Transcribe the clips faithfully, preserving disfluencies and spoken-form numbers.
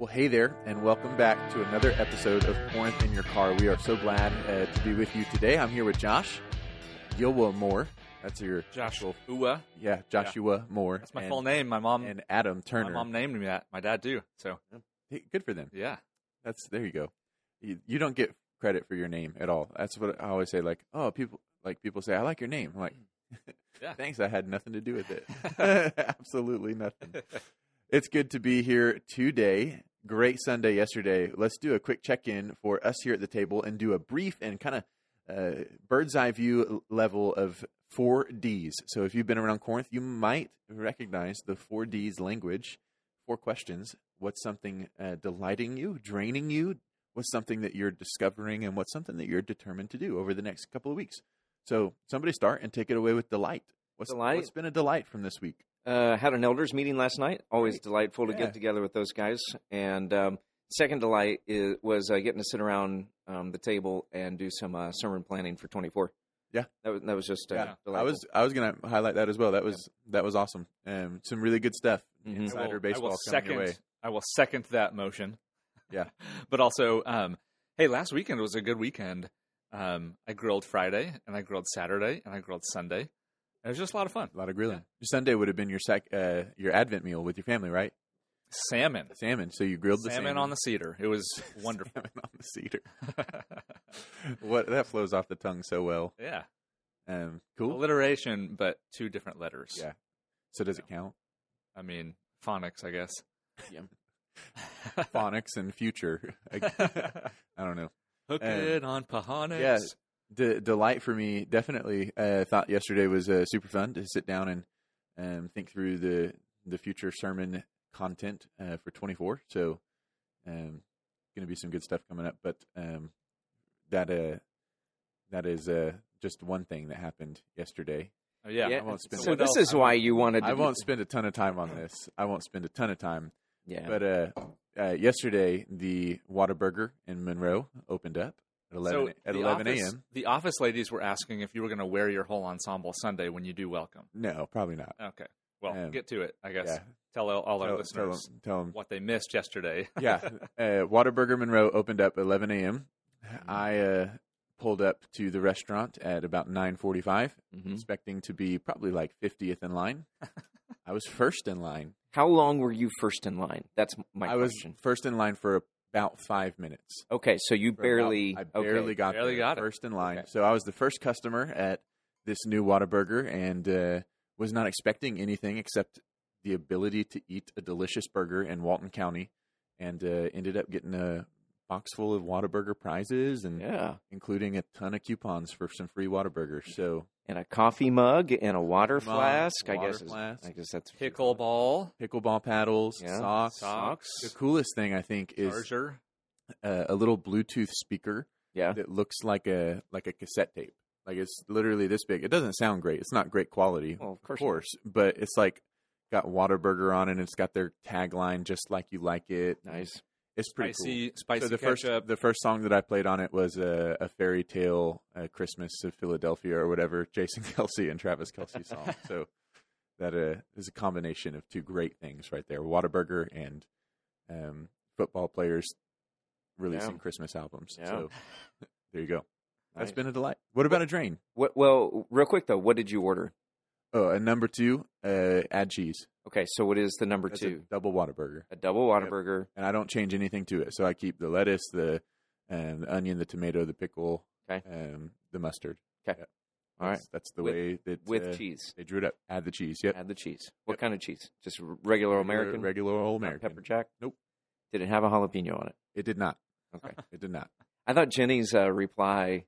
Well, hey there, and welcome back to another episode of Corinth in Your Car. We are so glad uh, to be with you today. I'm here with Josh Yowa Moore. That's your Joshua. Yeah, Joshua yeah. Moore. That's my and, full name. My mom and Adam Turner. My mom named me that. My dad too. So hey, good for them. Yeah, that's there you go. You, you don't get credit for your name at all. That's what I always say. Like, oh, people like people say, I like your name. I'm like, yeah. Thanks. I had nothing to do with it. Absolutely nothing. It's good to be here today. Great Sunday yesterday. Let's do a quick check-in for us here at the table and do a brief and kind of uh, bird's eye view level of four Ds. So if you've been around Corinth, you might recognize the four Ds language. Four questions. What's something uh, delighting you, draining you? What's something that you're discovering? And what's something that you're determined to do over the next couple of weeks? So somebody start and take it away with delight. What's, delight. what's been a delight from this week? Uh, had an elders meeting last night. Always Great. delightful to yeah. get together with those guys. And um, second delight is, was uh, getting to sit around um, the table and do some uh, sermon planning for twenty-four. Yeah, that was that was just uh, yeah. delightful. I was I was going to highlight that as well. That was yeah. that was awesome. Um, some really good stuff. Mm-hmm. Insider I will, baseball I will coming second, your way. I will second that motion. Yeah, but also, um, hey, last weekend was a good weekend. Um, I grilled Friday and I grilled Saturday and I grilled Sunday. It was just a lot of fun. A lot of grilling. Yeah. Sunday would have been your sec, uh, your Advent meal with your family, right? Salmon. Salmon. So you grilled the salmon. salmon. on the cedar. It was wonderful. Salmon on the cedar. What That flows off the tongue so well. Yeah. Um, cool. Alliteration, but two different letters. Yeah. So does it count? I mean, phonics, I guess. Yeah. Phonics and future. I, I don't know. Hook um, it on Pahonics. Yeah. The delight for me, definitely. I uh, thought yesterday was uh, super fun to sit down and um, think through the the future sermon content uh, for twenty-four. So, um, going to be some good stuff coming up. But um, that uh, that is uh, just one thing that happened yesterday. Oh, yeah. yeah. I won't spend. So this else? is why you wanted. to I won't spend a ton of time on this. I won't spend a ton of time. Yeah. But uh, uh, yesterday, the Whataburger in Monroe opened up. At eleven, so at the eleven office, a.m. The office ladies were asking if you were going to wear your whole ensemble Sunday when you do welcome. No, probably not. Okay. Well, Um, get to it, I guess. Yeah. Tell all, all our Tell, listeners tell 'em- tell 'em. what they missed yesterday. Yeah. Uh, Whataburger Monroe opened up at eleven a.m. I uh, pulled up to the restaurant at about nine forty-five, mm-hmm. expecting to be probably like fiftieth in line. I was first in line. How long were you first in line? That's my I question. was first in line for about five minutes. Okay, so you For barely. about- I barely okay. got Barely there, got it. first in line. Okay. So I was the first customer at this new Whataburger and uh, was not expecting anything except the ability to eat a delicious burger in Walton County, and uh, ended up getting a box full of Whataburger prizes, and Yeah. including a ton of coupons for some free Whataburgers. So And a coffee mug and a water Mug, flask. I water guess. Is, flask. I guess that's Pickleball, pickleball paddles, Yeah. socks. socks, The coolest thing I think is charger. uh, a little Bluetooth speaker Yeah. that looks like a like a cassette tape. Like it's literally this big. It doesn't sound great. It's not great quality, Well, of course. of course, but it's like got Whataburger on it, and it's got their tagline, "Just like you like it." Nice. It's pretty Spicy, cool. spicy So the ketchup. first the first song that I played on it was a, a fairy tale, uh, Christmas of Philadelphia or whatever, Jason Kelsey and Travis Kelsey song. So that uh, is a combination of two great things right there: Whataburger and um, football players releasing Yeah. Christmas albums. Yeah. So there you go. That's Nice. been a delight. What about a drain? What, well, real quick though, what did you order? Oh, and number two, uh, add cheese. Okay, so what is the number That's two? a double Whataburger. A double Whataburger. And I don't change anything to it. So I keep the lettuce, the, um, the onion, the tomato, the pickle, Okay. um, the mustard. Okay. Yep. All right. That's, that's the With- way that With uh, cheese. they drew it up. Add the cheese. Yep. Add the cheese. What Yep. kind of cheese? Just r- regular American? regular old Not American. Pepper jack? Nope. Did it have a jalapeno on it? It did not. Okay. It did not. I thought Jenny's uh, reply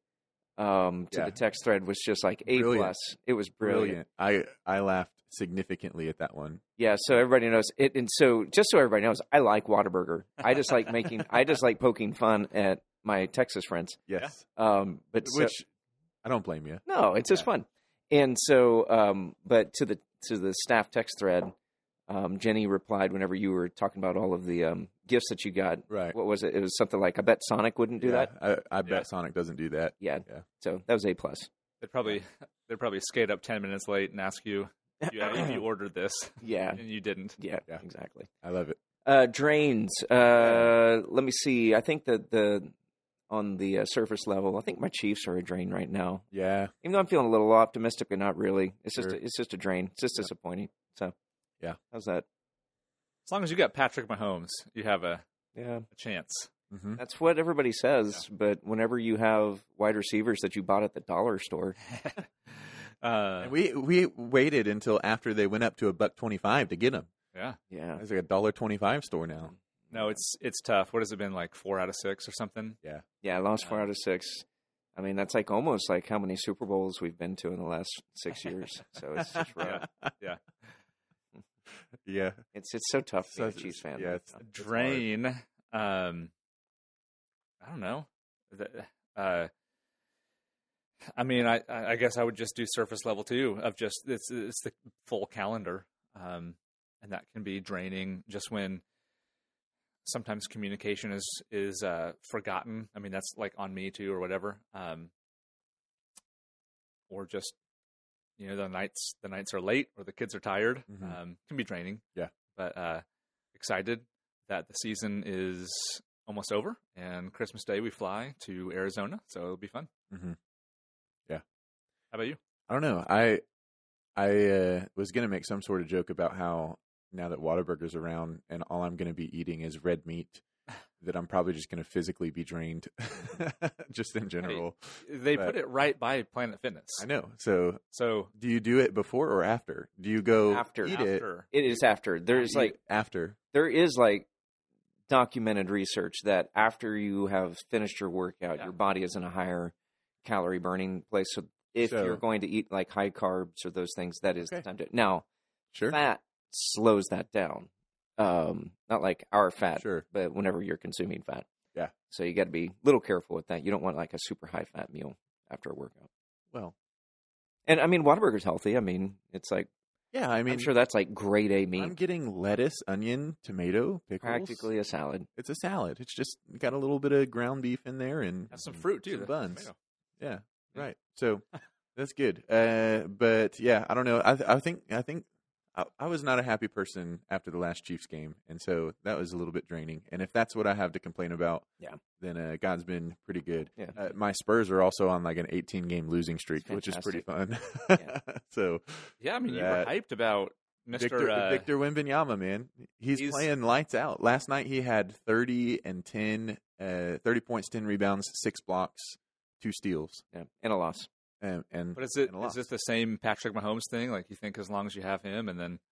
um, to Yeah. the text thread was just like A Brilliant. plus. It was brilliant. Brilliant. I I laughed significantly at that one. Yeah, so everybody knows it, and so just so everybody knows, I like Whataburger. I just like making, I just like poking fun at my Texas friends. Yes. Um, but so- Which I don't blame you. no, it's just Yeah. fun. And so, um, but to the to the staff text thread, um, Jenny replied whenever you were talking about all of the um, gifts that you got. Right. What was it? It was something like, I bet Sonic wouldn't do Yeah, that. I, I bet Yeah. Sonic doesn't do that. Yeah. Yeah. So that was A plus. They'd probably they'd probably skate up ten minutes late and ask you if you, if you ordered this Yeah. and you didn't. Yeah. Yeah. Exactly. I love it. Uh, drains. Uh, let me see. I think that the on the uh, surface level, I think my Chiefs are a drain right now. Yeah. Even though I'm feeling a little optimistic, but not really. It's just Sure. a, it's just a drain. It's just Yeah. disappointing. So Yeah. how's that? As long as you got Patrick Mahomes, you have a, Yeah, a chance. Mm-hmm. that's what everybody says. But whenever you have wide receivers that you bought at the dollar store, uh, And we we waited until after they went up to a buck twenty five to get them. yeah. yeah, It's like a dollar twenty five store now. No, it's it's tough. What has it been, like four out of six or something? Yeah. yeah, I lost four out of six. I mean, that's like almost like how many Super Bowls we've been to in the last six years. So it's just rough. Yeah. Yeah. It's it's so tough to be So a it's- Chiefs fan. yeah, it's- Drain. Um, I don't know. The- Uh, I mean, I, I guess I would just do surface level too. Of just it's it's the full calendar, um, and that can be draining. Just when sometimes communication is is uh, forgotten. I mean, that's like on me too, or whatever. Um, or just you know the nights the nights are late, or the kids are tired. Mhm. Um, can be draining. Yeah. But uh, excited that the season is almost over, and Christmas Day we fly to Arizona, so it'll be fun. Mm-hmm. How about you? I don't know. I I uh, was gonna make some sort of joke about how now that Whataburger's around and all I'm gonna be eating is red meat, that I'm probably just gonna physically be drained, just in general. They But- put it right by Planet Fitness. I know. So, So do you do it before or after? Do you go After. eat it? after, It is after. There's eat like after. there is like documented research that after you have finished your workout, Yeah. your body is in a higher calorie burning place. So if So- you're going to eat like high carbs or those things, that is Okay. the time to. Now, Sure. fat slows that down. Um, not like our fat, Sure. but whenever you're consuming fat. Yeah. So you got to be a little careful with that. You don't want like a super high fat meal after a workout. Well, And I mean, Whataburger's healthy. I mean, it's like yeah. I mean, I'm sure that's like grade A meat, I'm getting lettuce, onion, tomato, pickles. practically a salad. It's a salad. It's just got a little bit of ground beef in there and have some fruit too. some the buns. tomato. Yeah, right. So that's good. Uh, but yeah, I don't know. I th- I think I think I, I was not a happy person after the last Chiefs game, and so that was a little bit draining. And if that's what I have to complain about, Yeah. then uh, God's been pretty good. Yeah. Uh, my Spurs are also on like an eighteen game losing streak, That's which is pretty fun. Yeah. So Yeah, I mean, you were That- hyped about Mister Victor uh, Victor Wembanyama, man, he's, he's- playing lights out. Last night he had thirty and ten, uh, thirty points, ten rebounds, six blocks, two steals, Yeah, and a loss. and, and But is it and a is loss. this the same Patrick Mahomes thing? Like you think as long as you have him, and then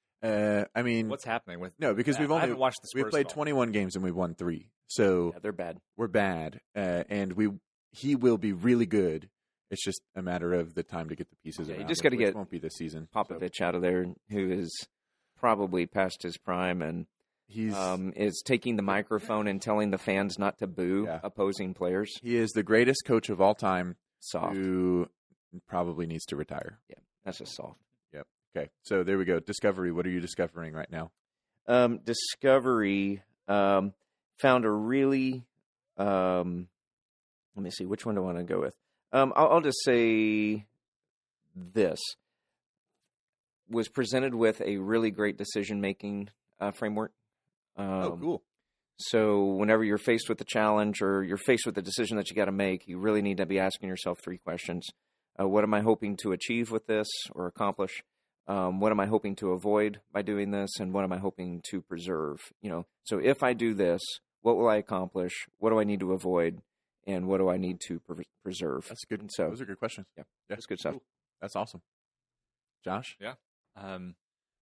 Uh, I mean, what's happening with? no, because we've I only haven't watched the Spurs we've played at all. twenty-one games and we've won three, so Yeah, they're bad. we're bad. Uh, and we he will be really good. It's just a matter of the time to get the pieces. Yeah, you around just him, gotta which get won't be this season. Popovich out of there, who is probably past his prime and He's um, is taking the microphone and telling the fans not to boo Yeah. opposing players. he is the greatest coach of all time, Soft. who probably needs to retire. That's just soft. Okay, so there we go. Discovery. What are you discovering right now? Um, Discovery um, found a really. Um, let me see. Which one do I want to go with? Um, I'll, I'll just say this was presented with a really great decision making uh, framework. Um, oh, cool. So whenever you're faced with a challenge or you're faced with a decision that you got to make, you really need to be asking yourself three questions. Uh, what am I hoping to achieve with this or accomplish? Um, what am I hoping to avoid by doing this? And what am I hoping to preserve? You know, so if I do this, what will I accomplish? What do I need to avoid? And what do I need to pre- preserve? That's good. And so Those are good questions. Yeah, yeah, that's good stuff. Cool. That's awesome. Josh? Um,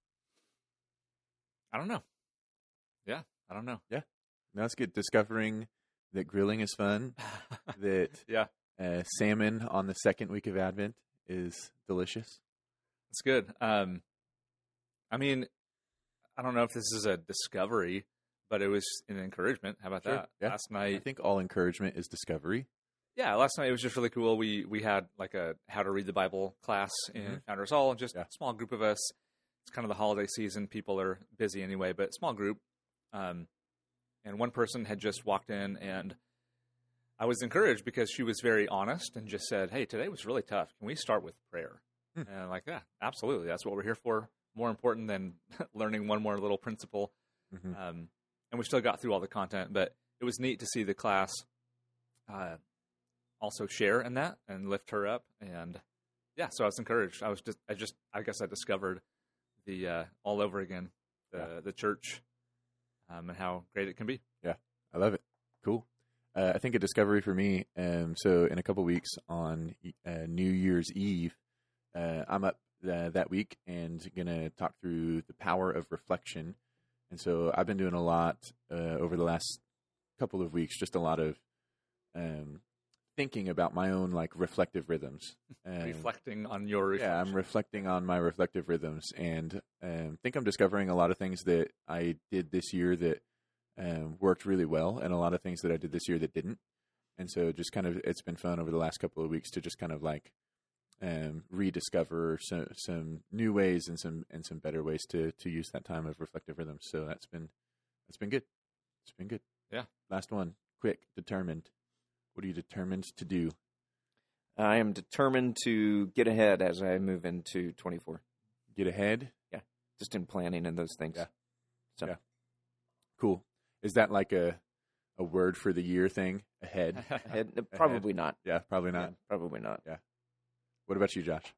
I don't know. Yeah, I don't know. No, that's good. Discovering that grilling is fun, that Yeah. uh, salmon on the second week of Advent is delicious. It's good. Um, I mean, I don't know if this is a discovery, but it was an encouragement. How about Sure, that? yeah. Last I night, think all encouragement is discovery. yeah, last night it was just really cool. We we had like a how to read the Bible class in Mhm. Founders Hall, just Yeah. a small group of us. It's kind of the holiday season. People are busy anyway, but small group. Um, and one person had just walked in, and I was encouraged because she was very honest and just said, "Hey, today was really tough. Can we start with prayer?" Hmm. And I'm like, yeah, absolutely. That's what we're here for. More important than learning one more little principle. Mm-hmm. Um, and we still got through all the content, but it was neat to see the class uh, also share in that and lift her up. And yeah, so I was encouraged. I was just, I just, I guess I discovered the uh, all over again, the yeah. the church, um, and how great it can be. Yeah, I love it. Cool. Uh, I think a discovery for me. Um, so in a couple weeks on uh, New Year's Eve, uh, I'm up uh, that week and gonna talk through the power of reflection. And so I've been doing a lot uh, over the last couple of weeks, just a lot of um, thinking about my own like reflective rhythms. Um, reflecting on your reflection. Yeah, I'm reflecting on my reflective rhythms, and um, think I'm discovering a lot of things that I did this year that um, worked really well, and a lot of things that I did this year that didn't. And so just kind of, it's been fun over the last couple of weeks to just kind of like um, rediscover some, some new ways and some and some better ways to to use that time of reflective rhythms. So that's been that's been good. It's been good. Yeah. Last one, quick, determined. What are you determined to do? I am determined to get ahead as I move into twenty-four. Get ahead? Yeah, just in planning and those things. Yeah. So. Yeah. Cool. Is that like a a word for the year thing? Ahead? Ahead? Probably ahead. not. Yeah, probably not. Yeah, probably not. Yeah. What about you, Josh?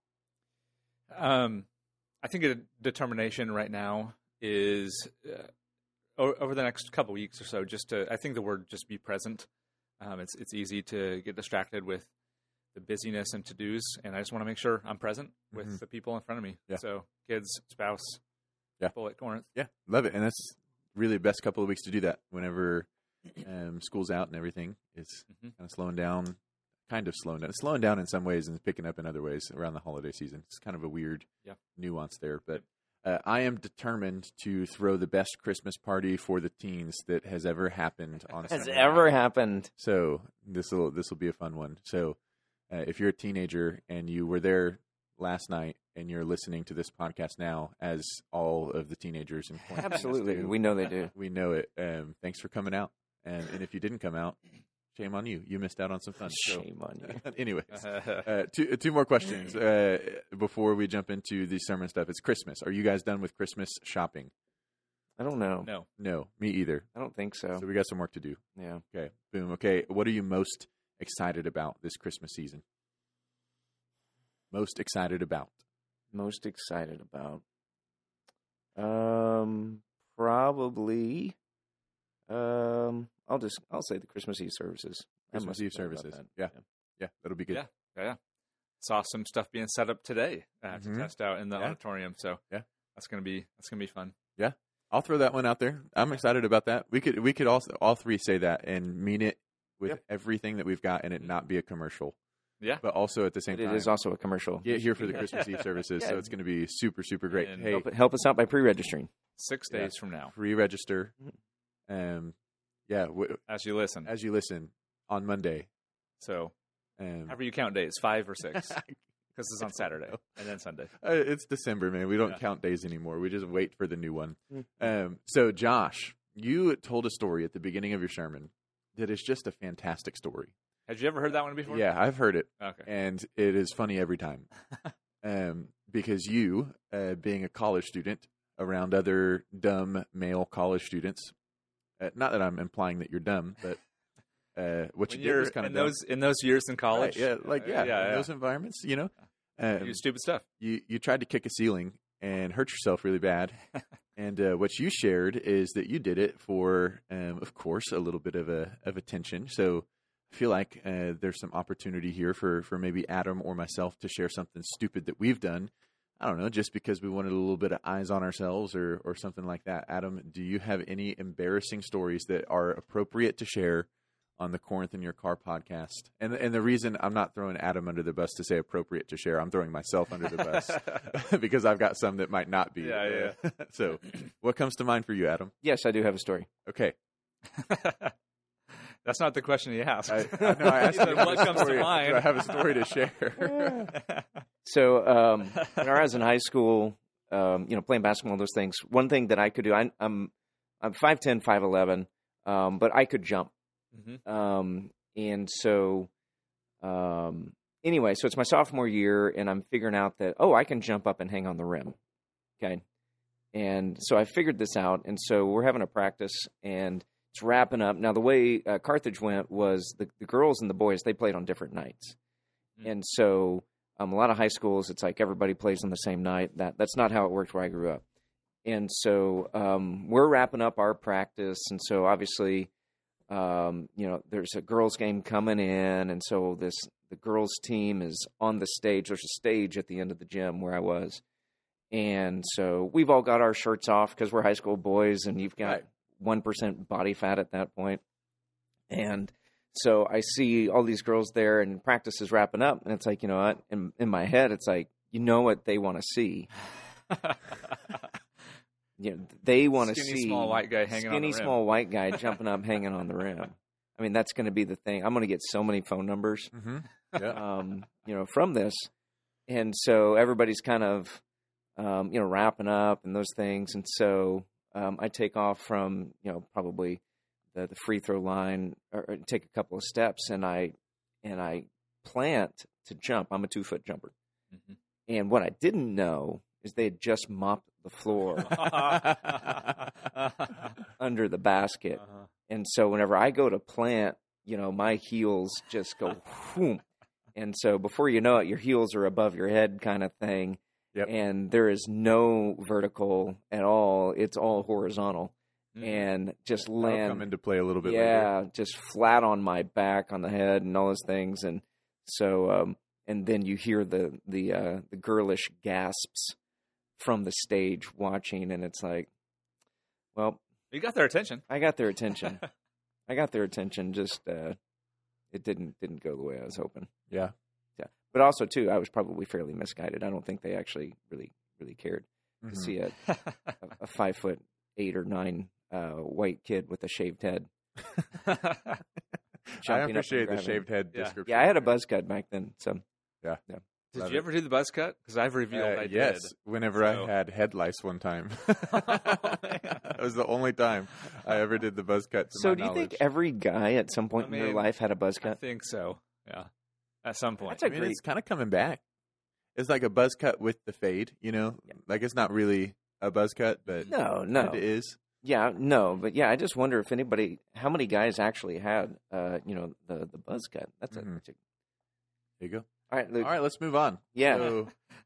Um, I think a determination right now is uh, o- over the next couple weeks or so, just to, I think the word just be present. Um, it's it's easy to get distracted with the busyness and to-dos, and I just want to make sure I'm present with mm-hmm. the people in front of me. Yeah. So kids, spouse, yeah. people at Corinth. Yeah, love it. And that's really the best couple of weeks to do that whenever um, school's out and everything is mm-hmm. kind of slowing down, kind of slowing down. It's slowing down in some ways and picking up in other ways around the holiday season. It's kind of a weird yeah. nuance there. But uh, I am determined to throw the best Christmas party for the teens that has ever happened on Has Sunday ever night. happened. So this will this will be a fun one. So uh, if you're a teenager and you were there last night and you're listening to this podcast now, as all of the teenagers in Point absolutely, do, we know they do. We know it. Um, thanks for coming out. And, and if you didn't come out, shame on you. You missed out on some fun. Shame so, on you. Anyways, uh, two two more questions uh, before we jump into the sermon stuff. It's Christmas. Are you guys done with Christmas shopping? I don't know. No, no, me either. I don't think so. So we got some work to do. Yeah. Okay. Boom. Okay. What are you most excited about this Christmas season? Most excited about? Most excited about? Um, probably. Um, I'll just I'll say the Christmas Eve services. Christmas Eve services. Yeah. yeah, yeah, that'll be good. Yeah, yeah. Saw some stuff being set up today uh, mm-hmm. to test out in the yeah. auditorium. So yeah, that's gonna be that's gonna be fun. Yeah, I'll throw that one out there. I'm excited about that. We could we could also all three say that and mean it with yep. everything that we've got, and it not be a commercial. Yeah, but also at the same but time, it is also a commercial. Get here for the Christmas Eve services, yeah. So it's going to be super super great. And hey, help, help us out by pre-registering. Six yeah. days from now, pre-register. Um, yeah, w- as you listen, as you listen on Monday. So, um, however you count days, five or six, because it's on Saturday and then Sunday. Uh, it's December, man. We don't yeah. count days anymore. We just wait for the new one. Um, so, Josh, you told a story at the beginning of your sermon that is just a fantastic story. Had you ever heard that one before? Yeah, I've heard it. Okay. And it is funny every time. um, because you, uh, being a college student around other dumb male college students, uh, not that I'm implying that you're dumb, but uh, what when you did was kind in of dumb. those in those years in college. Right, yeah, like yeah, uh, yeah, in yeah. those environments, you know, um, you do stupid stuff. You you tried to kick a ceiling and hurt yourself really bad. And uh, what you shared is that you did it for, um, of course, a little bit of a of attention. So I feel like uh, there's some opportunity here for, for maybe Adam or myself to share something stupid that we've done. I don't know, just because we wanted a little bit of eyes on ourselves or or something like that. Adam, do you have any embarrassing stories that are appropriate to share on the Corinth in Your Car podcast? And and the reason I'm not throwing Adam under the bus to say appropriate to share, I'm throwing myself under the bus because I've got some that might not be. Yeah, yeah. So what comes to mind for you, Adam? Yes, I do have a story. Okay. That's not the question he asked. I, I, no, I asked you what comes story, to mind. Do I have a story to share? So um, when I was in high school, um, you know, playing basketball and those things, one thing that I could do, I, I'm I'm five ten, five eleven, um, but I could jump. Mm-hmm. Um, and so um, anyway, so it's my sophomore year, and I'm figuring out that, oh, I can jump up and hang on the rim. Okay. And so I figured this out. And so we're having a practice, and it's wrapping up. Now, the way uh, Carthage went was the, the girls and the boys, they played on different nights. Mm. And so um, a lot of high schools, it's like everybody plays on the same night. That That's not how it worked where I grew up. And so um, we're wrapping up our practice. And so obviously, um, you know, there's a girls' game coming in. And so this the girls' team is on the stage. There's a stage at the end of the gym where I was. And so we've all got our shirts off because we're high school boys, and you've got right. one percent body fat at that point. And so I see all these girls there, and practice is wrapping up. And it's like, you know what? In, in my head, it's like, you know what they want to see. You know, they want to see skinny small white guy hanging skinny on the rim. small white guy jumping up, hanging on the rim. I mean, that's going to be the thing. I'm going to get so many phone numbers, mm-hmm. yeah. um, you know, from this. And so everybody's kind of, um, you know, wrapping up and those things. And so um, I take off from, you know, probably the, the free throw line, or, or take a couple of steps, and I and I plant to jump. I'm a two foot jumper. Mm-hmm. And what I didn't know is they had just mopped the floor under the basket. Uh-huh. And so whenever I go to plant, you know, my heels just go whoom. And so before you know it, your heels are above your head kind of thing. Yep. And there is no vertical at all. It's all horizontal. Mm-hmm. And just land. That'll come into play a little bit yeah, later. Just flat on my back, on the head, and all those things. And so, um, and then you hear the, the, uh, the girlish gasps from the stage watching, and it's like, well, you got their attention. I got their attention. I got their attention. Just uh, it didn't didn't go the way I was hoping. Yeah, yeah. But also too, I was probably fairly misguided. I don't think they actually really really cared mm-hmm. to see a, a, a five foot eight or nine uh, white kid with a shaved head. I appreciate the shaved head yeah. description. Yeah, I had a buzz cut back then. So yeah, yeah. Did Love you it. ever do the buzz cut? Because I've revealed uh, I yes, did. whenever so. I had head lice one time. That was the only time I ever did the buzz cut. To so my do you knowledge. think every guy at some point I mean, in their life had a buzz cut? I think so, yeah. At some point. That's a I mean, great... It's kind of coming back. It's like a buzz cut with the fade, you know? Yeah. Like it's not really a buzz cut, but no, no. it is. Yeah, no, but yeah, I just wonder if anybody, how many guys actually had, uh, you know, the, the buzz cut. That's mm-hmm. a, that's a... There you go. All right, Luke. All right, let's move on. Yeah. So,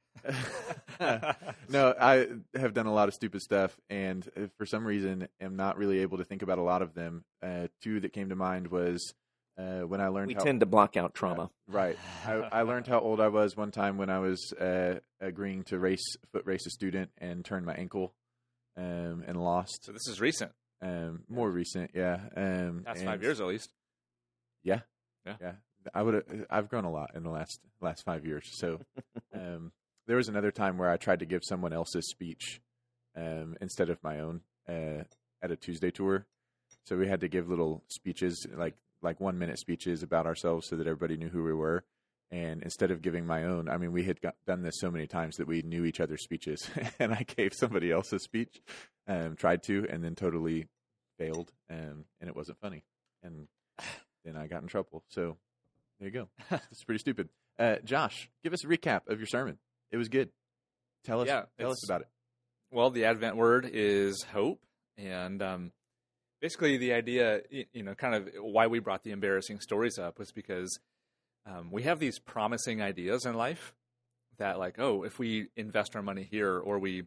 no, I have done a lot of stupid stuff, and for some reason, am not really able to think about a lot of them. Uh, two that came to mind was uh, when I learned. We how, tend to block out trauma. Uh, right. I, I learned how old I was one time when I was uh, agreeing to race foot race a student and turned my ankle um, and lost. So this is recent. Um, more recent, yeah. Um, That's and, five years at least. Yeah. Yeah. Yeah. I would. I've grown a lot in the last last five years. So, um, there was another time where I tried to give someone else's speech um, instead of my own uh, at a Tuesday tour. So we had to give little speeches, like like one minute speeches about ourselves, so that everybody knew who we were. And instead of giving my own, I mean, we had got, done this so many times that we knew each other's speeches, and I gave somebody else's speech, um, tried to, and then totally failed, um, and it wasn't funny, and then I got in trouble. So. There you go. It's pretty stupid. Uh, Josh, give us a recap of your sermon. It was good. Tell us, yeah, tell us about it. Well, the Advent word is hope, and um, basically the idea, you know, kind of why we brought the embarrassing stories up was because um, we have these promising ideas in life that, like, oh, if we invest our money here, or we,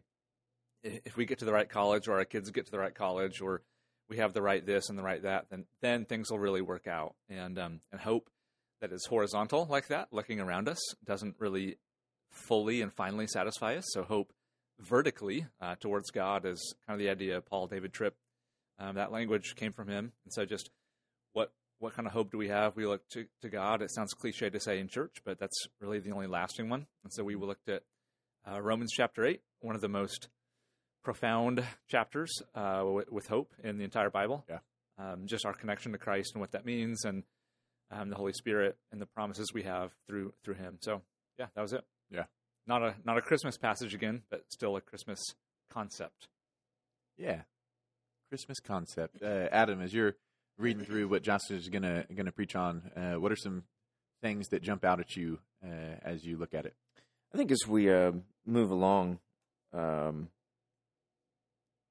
if we get to the right college, or our kids get to the right college, or we have the right this and the right that, then then things will really work out. And um, and hope that is horizontal like that, looking around us, doesn't really fully and finally satisfy us. So hope vertically uh, towards God is kind of the idea of Paul David Tripp. Um, that language came from him. And so just what what kind of hope do we have? We look to, to God. It sounds cliche to say in church, but that's really the only lasting one. And so we looked at uh, Romans chapter eight, one of the most profound chapters uh, with, with hope in the entire Bible. Yeah. Um, just our connection to Christ and what that means, and Um, the Holy Spirit and the promises we have through through Him. So, yeah, that was it. Yeah, not a not a Christmas passage again, but still a Christmas concept. Yeah, Christmas concept. Uh, Adam, as you're reading through what Josh is gonna gonna preach on, uh, what are some things that jump out at you uh, as you look at it? I think as we uh, move along, um,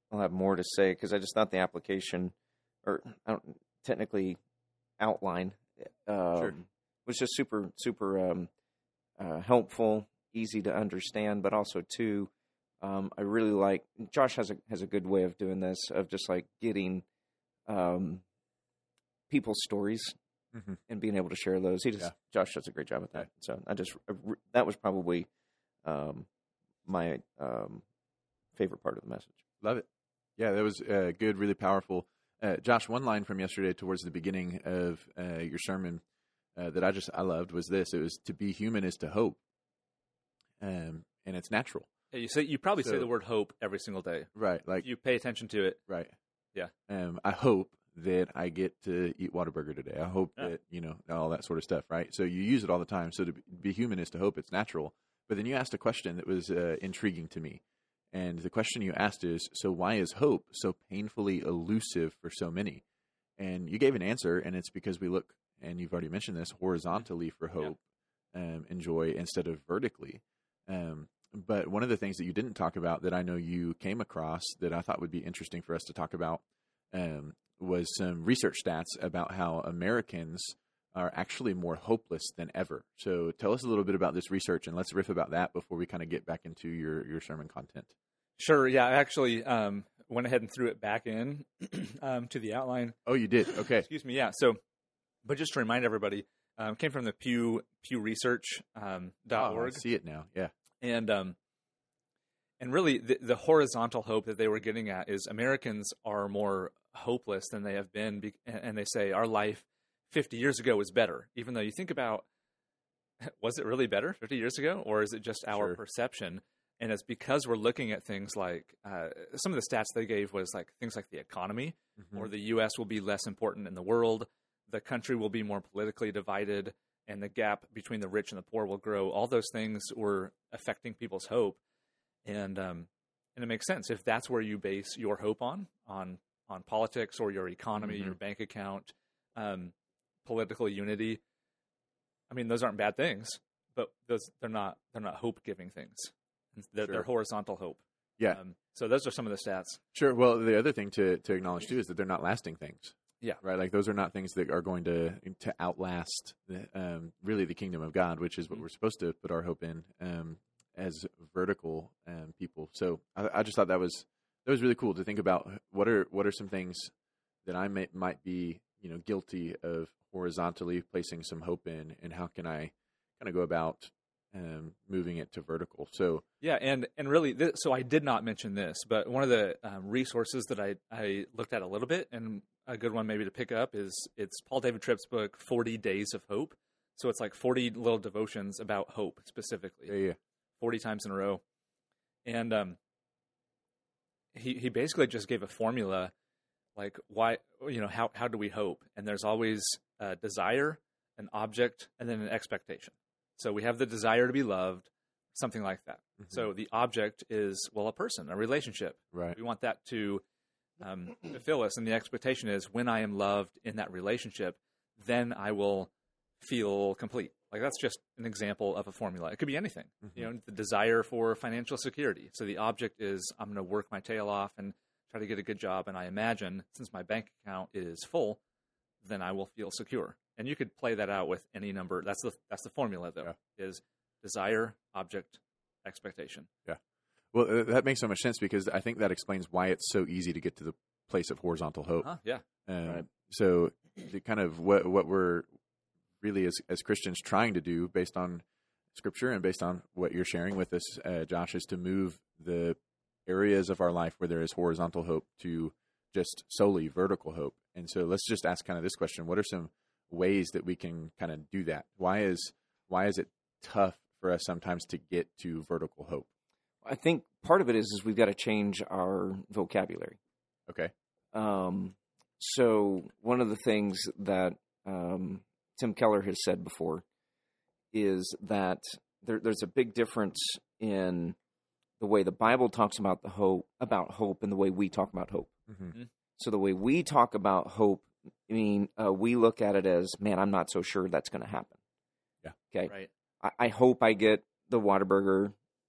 I'll have more to say because I just thought the application, or I don't technically outline, um, Sure. was just super super um, uh, helpful, easy to understand, but also too, um, I really like Josh has a has a good way of doing this, of just like getting um, people's stories Mm-hmm. and being able to share those. He just Yeah. Josh does a great job at that. So I just that was probably um, my um, favorite part of the message. Love it. Yeah, that was uh, good, really powerful. Uh, Josh, one line from yesterday towards the beginning of uh, your sermon uh, that I just I loved was this. It was, to be human is to hope, um, and it's natural. Yeah, you say you probably So- say the word hope every single day. Right, like If you pay attention to it. right. Yeah. Um, I hope that I get to eat Whataburger today. I hope Yeah. that, you know, all that sort of stuff, right? So you use it all the time. So to be human is to hope, it's natural. But then you asked a question that was uh, intriguing to me. And the question you asked is, so why is hope so painfully elusive for so many? And you gave an answer, and it's because we look, and you've already mentioned this, horizontally for hope um, and joy instead of vertically. Um, but one of the things that you didn't talk about that I know you came across that I thought would be interesting for us to talk about um, was some research stats about how Americans are actually more hopeless than ever. So tell us a little bit about this research, and let's riff about that before we kind of get back into your, your sermon content. Sure. Yeah, I actually um, went ahead and threw it back in um, to the outline. Oh, you did? Okay. Excuse me. Yeah. So, but just to remind everybody, um, came from the Pew Pew Research um, dot Oh, org, I see it now. Yeah. and um, and really the, the horizontal hope that they were getting at is Americans are more hopeless than they have been, be- and they say our life fifty years ago was better. Even though you think about, was it really better fifty years ago, or is it just our Sure. perception? And it's because we're looking at things like uh, some of the stats they gave was like things like the economy, Mhm. or the U S will be less important in the world, the country will be more politically divided, and the gap between the rich and the poor will grow. All those things were affecting people's hope, and um, and it makes sense if that's where you base your hope on on on politics or your economy, Mhm. your bank account, um, political unity. I mean, those aren't bad things, but those they're not they're not hope giving things. They're, Sure. they're horizontal hope. Yeah. Um, so those are some of the stats. Sure. Well, the other thing to, to acknowledge too is that they're not lasting things. Yeah. Right. Like those are not things that are going to to outlast the, um, really the kingdom of God, which is what Mhm. we're supposed to put our hope in um, as vertical um, people. So I, I just thought that was that was really cool to think about. What are what are some things that I may, might be you know guilty of horizontally placing some hope in, and how can I kind of go about um, moving it to vertical? So Yeah, and and really, th- so I did not mention this, but one of the um, resources that I, I looked at a little bit, and a good one maybe to pick up is it's Paul David Tripp's book, forty Days of Hope. So it's like forty little devotions about hope specifically, yeah, yeah. forty times in a row. And um, he he basically just gave a formula, like why, you know, how, how do we hope? And there's always a desire, an object, and then an expectation. So we have the desire to be loved, something like that. Mhm. So the object is, well, a person, a relationship. Right. We want that to um, fulfill us. And the expectation is when I am loved in that relationship, then I will feel complete. Like that's just an example of a formula. It could be anything. Mhm. You know, the desire for financial security. So the object is I'm going to work my tail off and try to get a good job. And I imagine since my bank account is full, then I will feel secure. And you could play that out with any number. That's the that's the formula, though, Yeah. is desire, object, expectation. Well, uh, that makes so much sense because I think that explains why it's so easy to get to the place of horizontal hope. Huh? Yeah. Um, Right. So, the kind of what what we're really as as Christians trying to do, based on Scripture and based on what you're sharing with us, uh, Josh, is to move the areas of our life where there is horizontal hope to just solely vertical hope. And so, let's just ask kind of this question: what are some ways that we can kind of do that? Why is why is it tough for us sometimes to get to vertical hope? I think part of it is is we've got to change our vocabulary. Okay. Um, so one of the things that um, Tim Keller has said before is that there, there's a big difference in the way the Bible talks about the hope about hope and the way we talk about hope. Mm-hmm. So the way we talk about hope, I mean, uh, we look at it as, man, I'm not so sure that's going to happen. Yeah. Okay. Right. I, I hope I get the Whataburger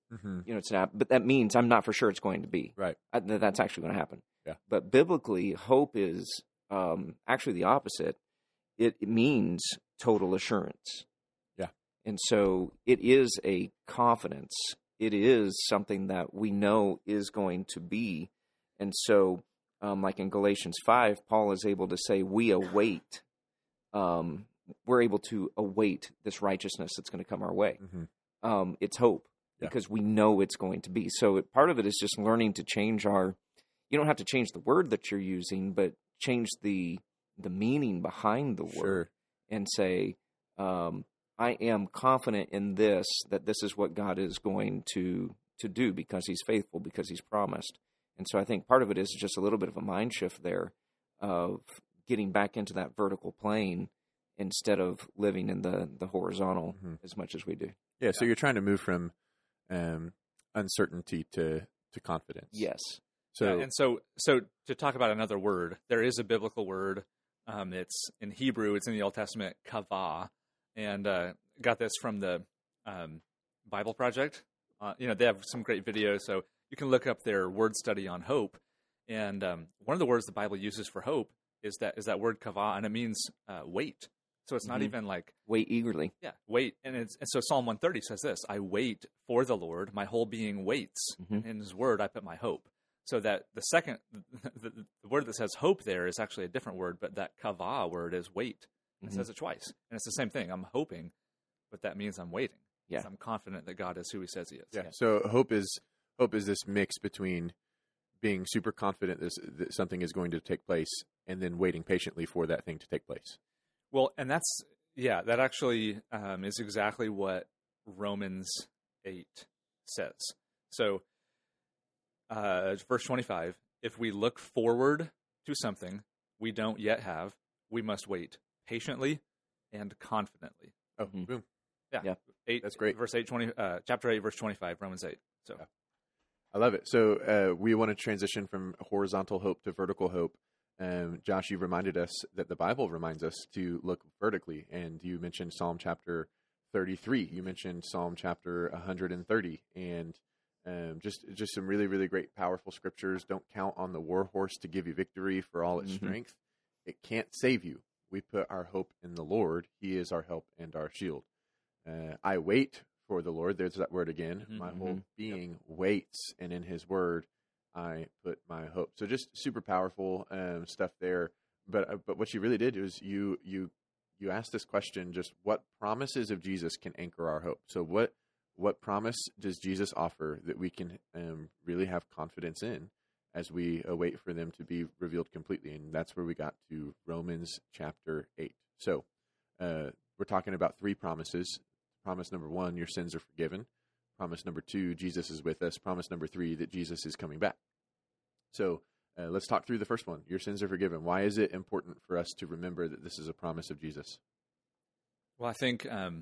Mm-hmm. You know, it's not, but that means I'm not for sure it's going to be. Right. I, that that's actually going to happen. Yeah. But biblically, hope is um, actually the opposite. It, it means total assurance. Yeah. And so it is a confidence. It is something that we know is going to be. And so, um, like in Galatians five, Paul is able to say, we await, um, we're able to await this righteousness that's going to come our way. Mm-hmm. Um, it's hope. Yeah. Because we know it's going to be. So it, part of it is just learning to change our, you don't have to change the word that you're using, but change the the meaning behind the word. Sure. And say, um, I am confident in this, that this is what God is going to to do because he's faithful, because he's promised. And so I think part of it is just a little bit of a mind shift there of getting back into that vertical plane instead of living in the, the horizontal mm-hmm. as much as we do. Yeah, so you're trying to move from um, uncertainty to, to confidence. Yes. So yeah, and so so to talk about another word, there is a biblical word. Um, it's in Hebrew. It's in the Old Testament, kavah, and uh, got this from the um, Bible Project. Uh, you know, they have some great videos, so you can look up their word study on hope. And um, one of the words the Bible uses for hope is that is that word kavah, and it means uh, wait. So it's not Mm-hmm. even like Wait eagerly. yeah, wait. And it's and so Psalm one thirty says this: I wait for the Lord, my whole being waits. Mhm. In His word I put my hope. So that the second, the, the word that says hope there is actually a different word, but that kavah word is wait. It Mhm. says it twice. And it's the same thing. I'm hoping, but that means I'm waiting. Yeah. I'm confident that God is who He says He is. yeah, so hope is hope is this mix between being super confident this, that something is going to take place and then waiting patiently for that thing to take place. Well, and that's, yeah, that actually um, is exactly what Romans eight says. So, uh, verse twenty-five, if we look forward to something we don't yet have, we must wait patiently and confidently. Oh, Mhm. boom. Yeah. Yeah. Eight, That's great. Verse eight, twenty, uh, chapter eight, verse twenty-five, Romans eight. So, Yeah. I love it. So uh, we want to transition from horizontal hope to vertical hope. Um, Josh, you reminded us that the Bible reminds us to look vertically, and you mentioned Psalm chapter thirty-three. You mentioned Psalm chapter one hundred thirty, and um, just just some really, really great, powerful scriptures. Don't count on the war horse to give you victory for all its Mhm. strength. It can't save you. We put our hope in the Lord. He is our help and our shield. Uh, I wait for the Lord. There's that word again. Mhm. My whole Mhm. being waits, and in His word I put my hope. So just super powerful um, stuff there. But uh, but what you really did was you you you asked this question: just what promises of Jesus can anchor our hope? So what what promise does Jesus offer that we can um, really have confidence in as we await for them to be revealed completely? And that's where we got to Romans chapter eight. So uh, we're talking about three promises. Promise number one, your sins are forgiven. Promise number two, Jesus is with us. Promise number three, that Jesus is coming back. So uh, let's talk through the first one. Your sins are forgiven. Why is it important for us to remember that this is a promise of Jesus? well, I think, um,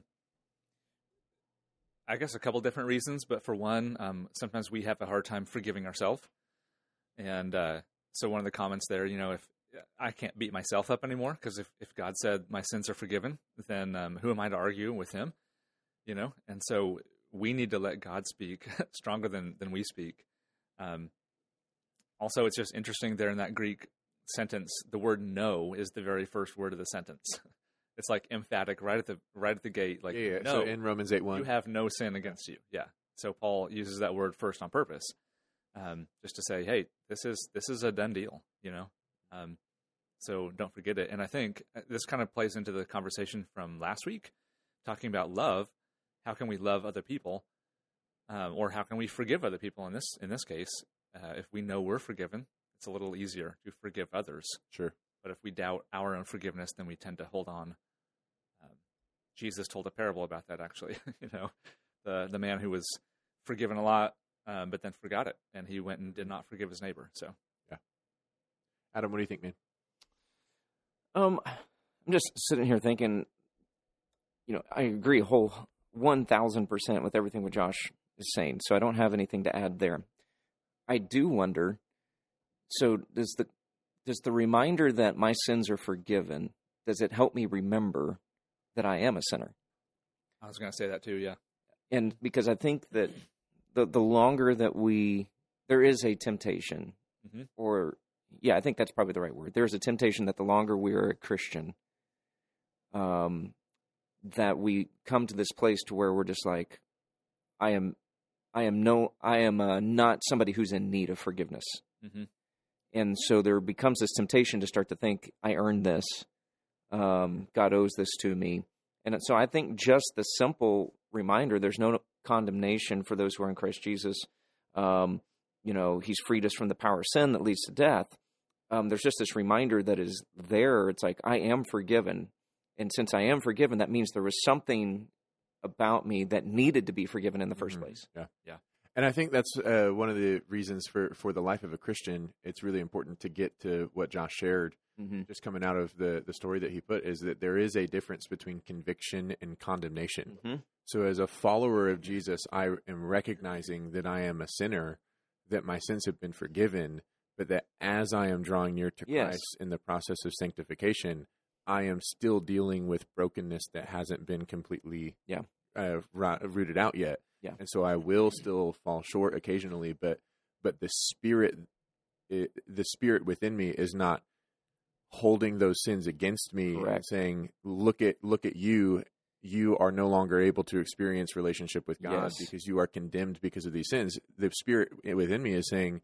I guess a couple different reasons, but for one, um, sometimes we have a hard time forgiving ourselves. And uh, so one of the comments there, you know, if I can't beat myself up anymore, because if, if God said my sins are forgiven, then um, who am I to argue with Him? You know, and so we need to let God speak stronger than, than we speak. Um, also, it's just interesting there in that Greek sentence, the word "no" is the very first word of the sentence. It's like emphatic right at the right at the gate. Like, yeah, yeah. no, So in Romans eight one, you have no sin against you. Yeah. So Paul uses that word first on purpose, um, just to say, hey, this is this is a done deal. You know, um, so don't forget it. And I think this kind of plays into the conversation from last week, talking about love. How can we love other people, um, or how can we forgive other people? In this in this case, uh, if we know we're forgiven, it's a little easier to forgive others. sure. But if we doubt our own forgiveness, then we tend to hold on. Um, Jesus told a parable about that, actually. you know, the the man who was forgiven a lot, um, but then forgot it, and he went and did not forgive his neighbor. So, Adam, what do you think, man? Um, I'm just sitting here thinking, you know, I agree whole one thousand percent with everything what Josh is saying, so I don't have anything to add there. I do wonder, so does the does the reminder that my sins are forgiven, does it help me remember that I am a sinner? I was going to say that too. Yeah. And because I think that the the longer that we, there is a temptation, mm-hmm. or yeah, I think that's probably the right word. There's a temptation that the longer we are a Christian, um, that we come to this place to where we're just like, I am, I am no, I am uh, not somebody who's in need of forgiveness. Mm-hmm. And so there becomes this temptation to start to think, I earned this. Um, God owes this to me. And so I think just the simple reminder, there's no condemnation for those who are in Christ Jesus. Um, you know, he's freed us from the power of sin that leads to death. Um, there's just this reminder that is there. It's like, I am forgiven. And since I am forgiven, that means there was something about me that needed to be forgiven in the first mm-hmm. place. Yeah. Yeah. And I think that's uh, one of the reasons for, for the life of a Christian. It's really important to get to what Josh shared, mm-hmm. just coming out of the, the story that he put, is that there is a difference between conviction and condemnation. Mm-hmm. So as a follower of Jesus, I am recognizing that I am a sinner, that my sins have been forgiven, but that as I am drawing near to yes. Christ in the process of sanctification, I am still dealing with brokenness that hasn't been completely yeah. uh, rooted out yet. Yeah. And so I will still fall short occasionally, but but the spirit, it, the spirit within me is not holding those sins against me Correct. and saying, "Look at look at you. You are no longer able to experience relationship with God yes. because you are condemned because of these sins." The spirit within me is saying,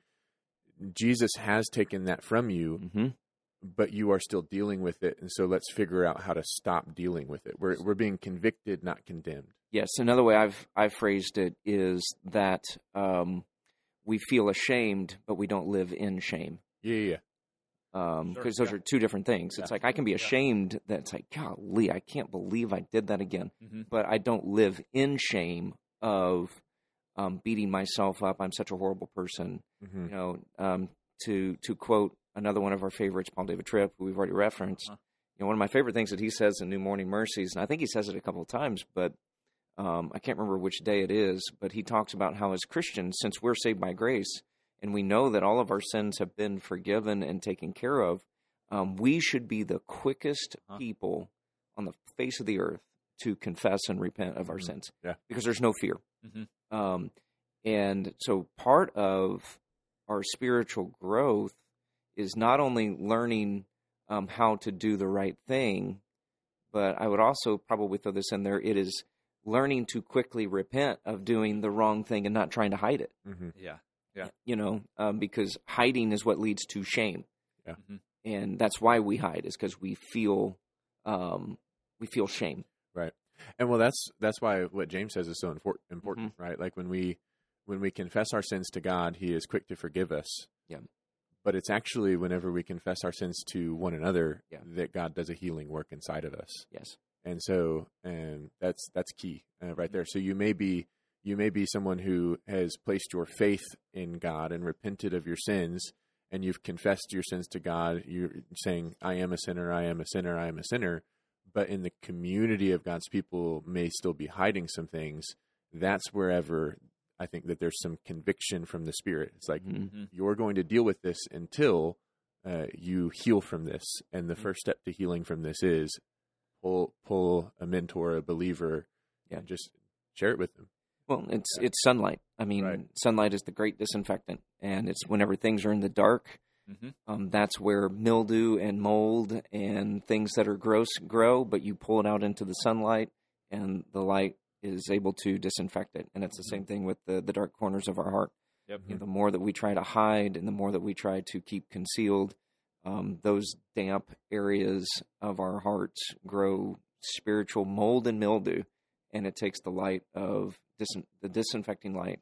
"Jesus has taken that from you." Mm-hmm. But you are still dealing with it, and so let's figure out how to stop dealing with it. We're we're being convicted, not condemned. Yes, another way I've I've phrased it is that um, we feel ashamed, but we don't live in shame. Yeah, yeah. Because um, sure, those yeah. are two different things. Yeah. It's like I can be ashamed that it's like, golly, I can't believe I did that again. Mm-hmm. But I don't live in shame of um, beating myself up. I'm such a horrible person. Mm-hmm. You know, um, to to quote another one of our favorites, Paul David Tripp, who we've already referenced. Uh-huh. You know, one of my favorite things that he says in New Morning Mercies, and I think he says it a couple of times, but um, I can't remember which day it is, but he talks about how as Christians, since we're saved by grace, and we know that all of our sins have been forgiven and taken care of, um, we should be the quickest uh-huh. people on the face of the earth to confess and repent of our mm-hmm. sins. Yeah. Because there's no fear. Mm-hmm. Um, and so part of our spiritual growth is not only learning um, how to do the right thing, but I would also probably throw this in there, it is learning to quickly repent of doing the wrong thing and not trying to hide it. Mm-hmm. Yeah, yeah. You know, um, because hiding is what leads to shame. Yeah. Mm-hmm. And that's why we hide, is because we feel um, we feel shame. Right. And well, that's that's why what James says is so infor- important, mm-hmm. right? Like when we when we confess our sins to God, he is quick to forgive us. Yeah. But it's actually whenever we confess our sins to one another yeah. that God does a healing work inside of us. Yes. And so, and that's that's key uh, right there. So you may be you may be someone who has placed your faith in God and repented of your sins, and you've confessed your sins to God. You're saying, "I am a sinner. I am a sinner. I am a sinner." But in the community of God's people, may still be hiding some things. That's wherever I think that there's some conviction from the Spirit. It's like, mm-hmm. you're going to deal with this until uh, you heal from this. And the mm-hmm. first step to healing from this is pull pull a mentor, a believer, yeah. and just share it with them. Well, it's yeah. it's sunlight. I mean, right. sunlight is the great disinfectant. And it's whenever things are in the dark, mm-hmm. um, that's where mildew and mold and things that are gross grow. But you pull it out into the sunlight, and the light is able to disinfect it. And it's the same thing with the, the dark corners of our heart. Yep. You know, the more that we try to hide and the more that we try to keep concealed, um, those damp areas of our hearts grow spiritual mold and mildew. And it takes the light of dis- the disinfecting light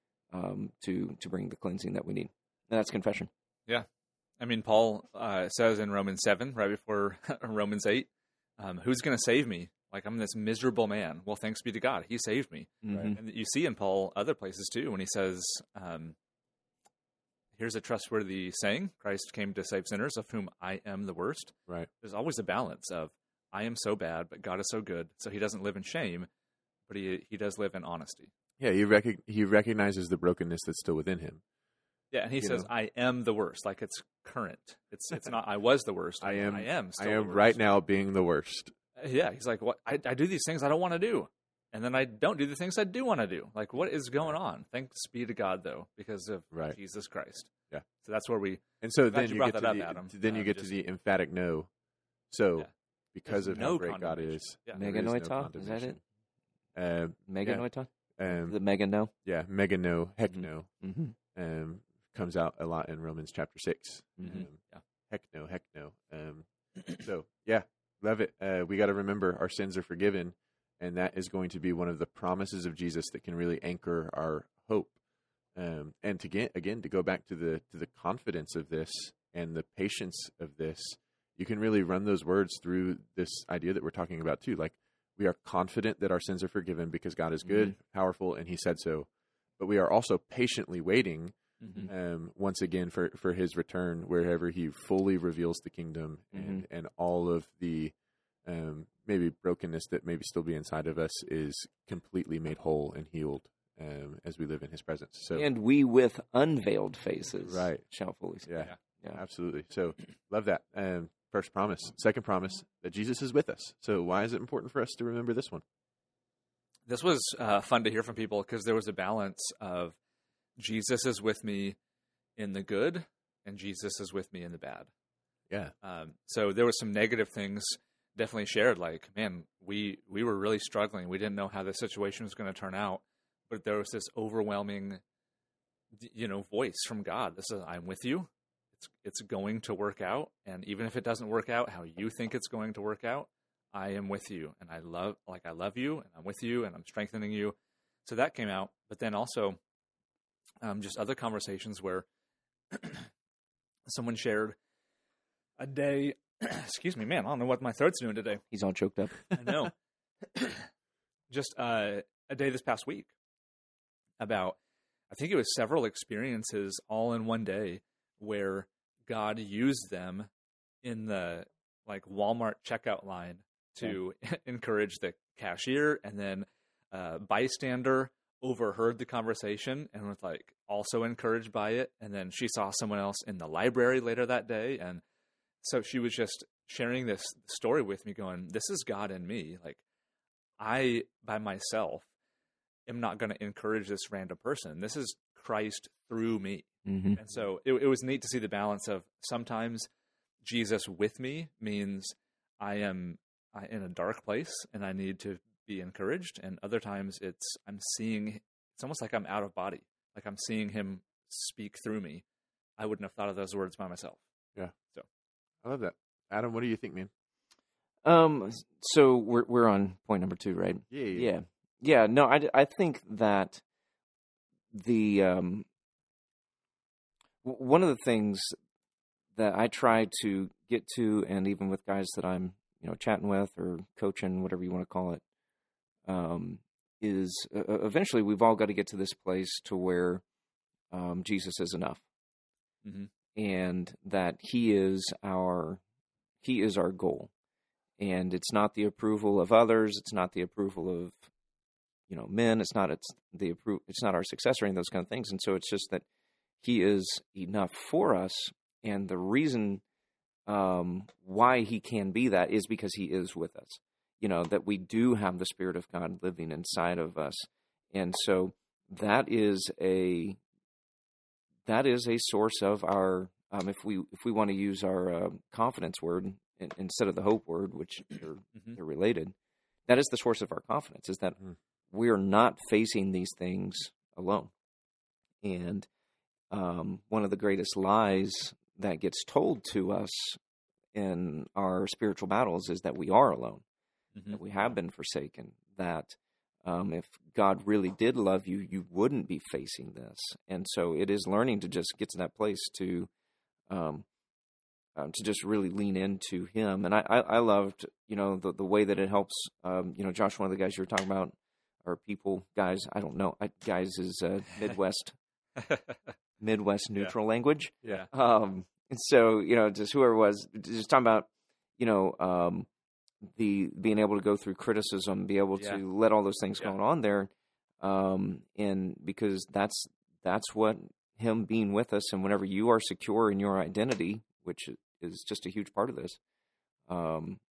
um, to, to bring the cleansing that we need. And that's confession. Yeah. I mean, Paul uh, says in Romans seven, right before Romans eight, um, who's going to save me? Like, I'm this miserable man. Well, thanks be to God. He saved me. Mm-hmm. And you see in Paul other places, too, when he says, um, here's a trustworthy saying, Christ came to save sinners, of whom I am the worst. Right. There's always a balance of, I am so bad, but God is so good. So he doesn't live in shame, but he he does live in honesty. Yeah, he, rec- he recognizes the brokenness that's still within him. Yeah, and he you says, know? I am the worst. Like, it's current. It's it's not, I was the worst. I am, I am still I am the right worst. now being the worst. Yeah, he's like, "What? I, I do these things I don't want to do." and then I don't do the things I do want to do. Like, what is going on? Thanks be to God, though, because of Right. Jesus Christ. Yeah. So that's where we. And so Glad then you you brought get to that the up, Adam. then you Um, get just- to the emphatic no. So Yeah. because There's of no how great God condemnation. is, Yeah. there is no Meganoita? Is that condemnation. it? Uh, Mega Yeah. Noita? um, The mega no? yeah, mega no, heck Mhm. no, Mm-hmm. um, comes out a lot in Romans chapter six. Mhm. Um, Yeah. Heck no, heck no. Um, so yeah, love it. Uh, we got to remember our sins are forgiven, and that is going to be one of the promises of Jesus that can really anchor our hope. Um, and to get again to go back to the to the confidence of this and the patience of this, you can really run those words through this idea that we're talking about too. Like, we are confident that our sins are forgiven because God is good, powerful, and He said so. But we are also patiently waiting, Mhm. um, once again for, for His return, wherever He fully reveals the kingdom and, and all of the um, maybe brokenness that maybe still be inside of us is completely made whole and healed um, as we live in His presence. So And we with unveiled faces Right. shall fully see. yeah, Yeah. Yeah. absolutely. So love that. Um, first promise. Second promise, that Jesus is with us. So why is it important for us to remember this one? This was uh, fun to hear from people because there was a balance of Jesus is with me in the good and Jesus is with me in the bad. Yeah. Um, so there was some negative things definitely shared. Like, man, we we were really struggling. We didn't know how the situation was going to turn out, but there was this overwhelming, you know, voice from God. This is, I'm with you. It's it's going to work out, and even if it doesn't work out how you think it's going to work out, I am with you, and I love like I love you, and I'm with you, and I'm strengthening you. So that came out, but then also um, just other conversations where someone shared a day. Excuse me, man. I don't know what my throat's doing today. He's all choked up. I know. Just uh, a day this past week about, I think it was several experiences all in one day where God used them in the like Walmart checkout line to encourage the cashier, and then uh, bystander overheard the conversation and was like also encouraged by it. And then she saw someone else in the library later that day. And so she was just sharing this story with me going, this is God in me. Like, I, by myself, am not going to encourage this random person. This is Christ through me. Mm-hmm. And so it, it was neat to see the balance of sometimes Jesus with me means I am I, in a dark place and I need to be encouraged. And other times it's I'm seeing, it's almost like I'm out of body. Like I'm seeing Him speak through me. I wouldn't have thought of those words by myself. Yeah. So I love that. Adam, what do you think, man? Um. So we're we're on point number two, right? Yeah. Yeah. Yeah. No, I, I think that the um w- one of the things that I try to get to, and even with guys that I'm you know chatting with or coaching, whatever you want to call it, um, is uh, eventually we've all got to get to this place to where um, Jesus is enough, Mhm. and that He is our He is our goal. And it's not the approval of others. It's not the approval of, you know, men. It's not it's the appro- It's not our success or any of those kind of things. And so it's just that He is enough for us. And the reason um, why He can be that is because He is with us. You know, that we do have the Spirit of God living inside of us. And so that is a that is a source of our um, if we if we want to use our uh, confidence word instead of the hope word, which they're, Mm-hmm. they're related, that is the source of our confidence, is that Mm. we're not facing these things alone. And um, one of the greatest lies that gets told to us in our spiritual battles is that we are alone, Mm-hmm. that we have been forsaken, that um, if God really did love you, you wouldn't be facing this. And so it is learning to just get to that place to um, Um, to just really lean into Him. And I, I, I loved, you know, the, the way that it helps, um, you know, Josh, one of the guys you were talking about, or people, guys, I don't know, I, guys is uh, Midwest, Midwest neutral language. Yeah. Um, and so, you know, just whoever it was, just talking about, you know, um, the being able to go through criticism, be able Yeah. to let all those things Yeah. going on there. Um, and because that's, that's what Him being with us. And whenever you are secure in your identity, which is just a huge part of this, um,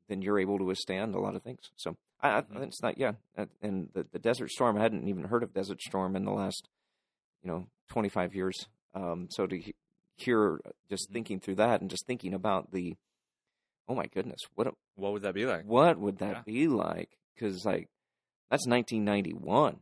then you're able to withstand a lot of things. So I, I Mhm. it's not, yeah. And the, the Desert Storm, I hadn't even heard of Desert Storm in the last, you know, twenty-five years. Um, so to he- hear just Mhm. thinking through that and just thinking about the, oh my goodness, what a, What would that be like? what would that Yeah. be like? Because like that's nineteen ninety-one.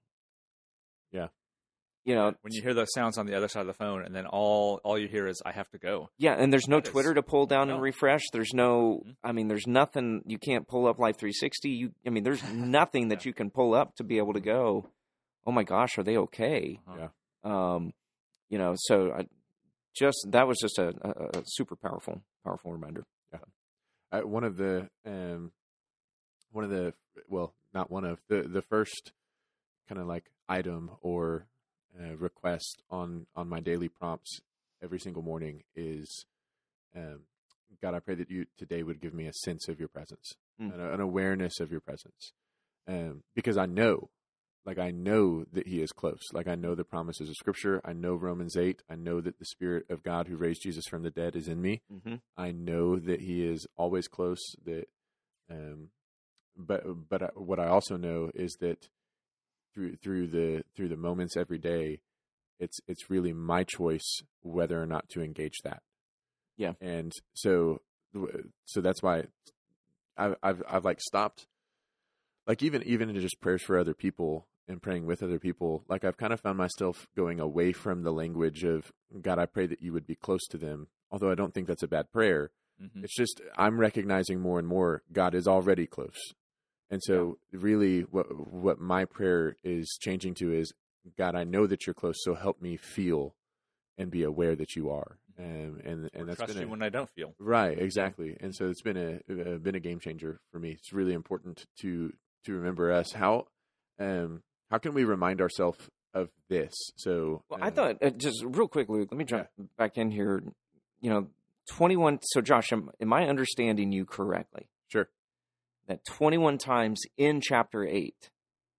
Yeah. You know, When you hear those sounds on the other side of the phone, and then all all you hear is "I have to go." yeah, and there's no That is- Twitter to pull down and No. refresh. There's no, Mhm. I mean, there's nothing. You can't pull up Life three sixty. You, I mean, there's nothing that Yeah. you can pull up to be able to go, oh my gosh, are they okay? Uh-huh. Yeah. Um, you know, so I just that was just a, a, a super powerful, powerful reminder. Uh, one of the um, one of the well, not one of the the first kind of like item or uh, request on on my daily prompts every single morning is, um, God, I pray that you today would give me a sense of your presence, Mm. an, an awareness of your presence, um, because I know, like I know that He is close. Like I know the promises of Scripture. I know Romans eight. I know that the Spirit of God who raised Jesus from the dead is in me. Mm-hmm. I know that He is always close. That, um, but but I, what I also know is that through through the through the moments every day, it's it's really my choice whether or not to engage that. Yeah. And so so that's why I've I've I've like stopped, like even even in just prayers for other people and praying with other people. Like I've kind of found myself going away from the language of God, I pray that you would be close to them. Although I don't think that's a bad prayer. Mhm. It's just I'm recognizing more and more God is already close. And so really what what my prayer is changing to is, God, I know that you're close, so help me feel and be aware that you are. Um, and and Or that's trust been you a, when I don't feel. right, exactly. And so it's been a, a been a game changer for me. It's really important to to remember us. How um how can we remind ourselves of this? So Well, I um, thought uh, just real quick, Luke. Let me jump back in here. You know, twenty-one. So, Josh, am, am I understanding you correctly? sure. That twenty-one times in chapter eight,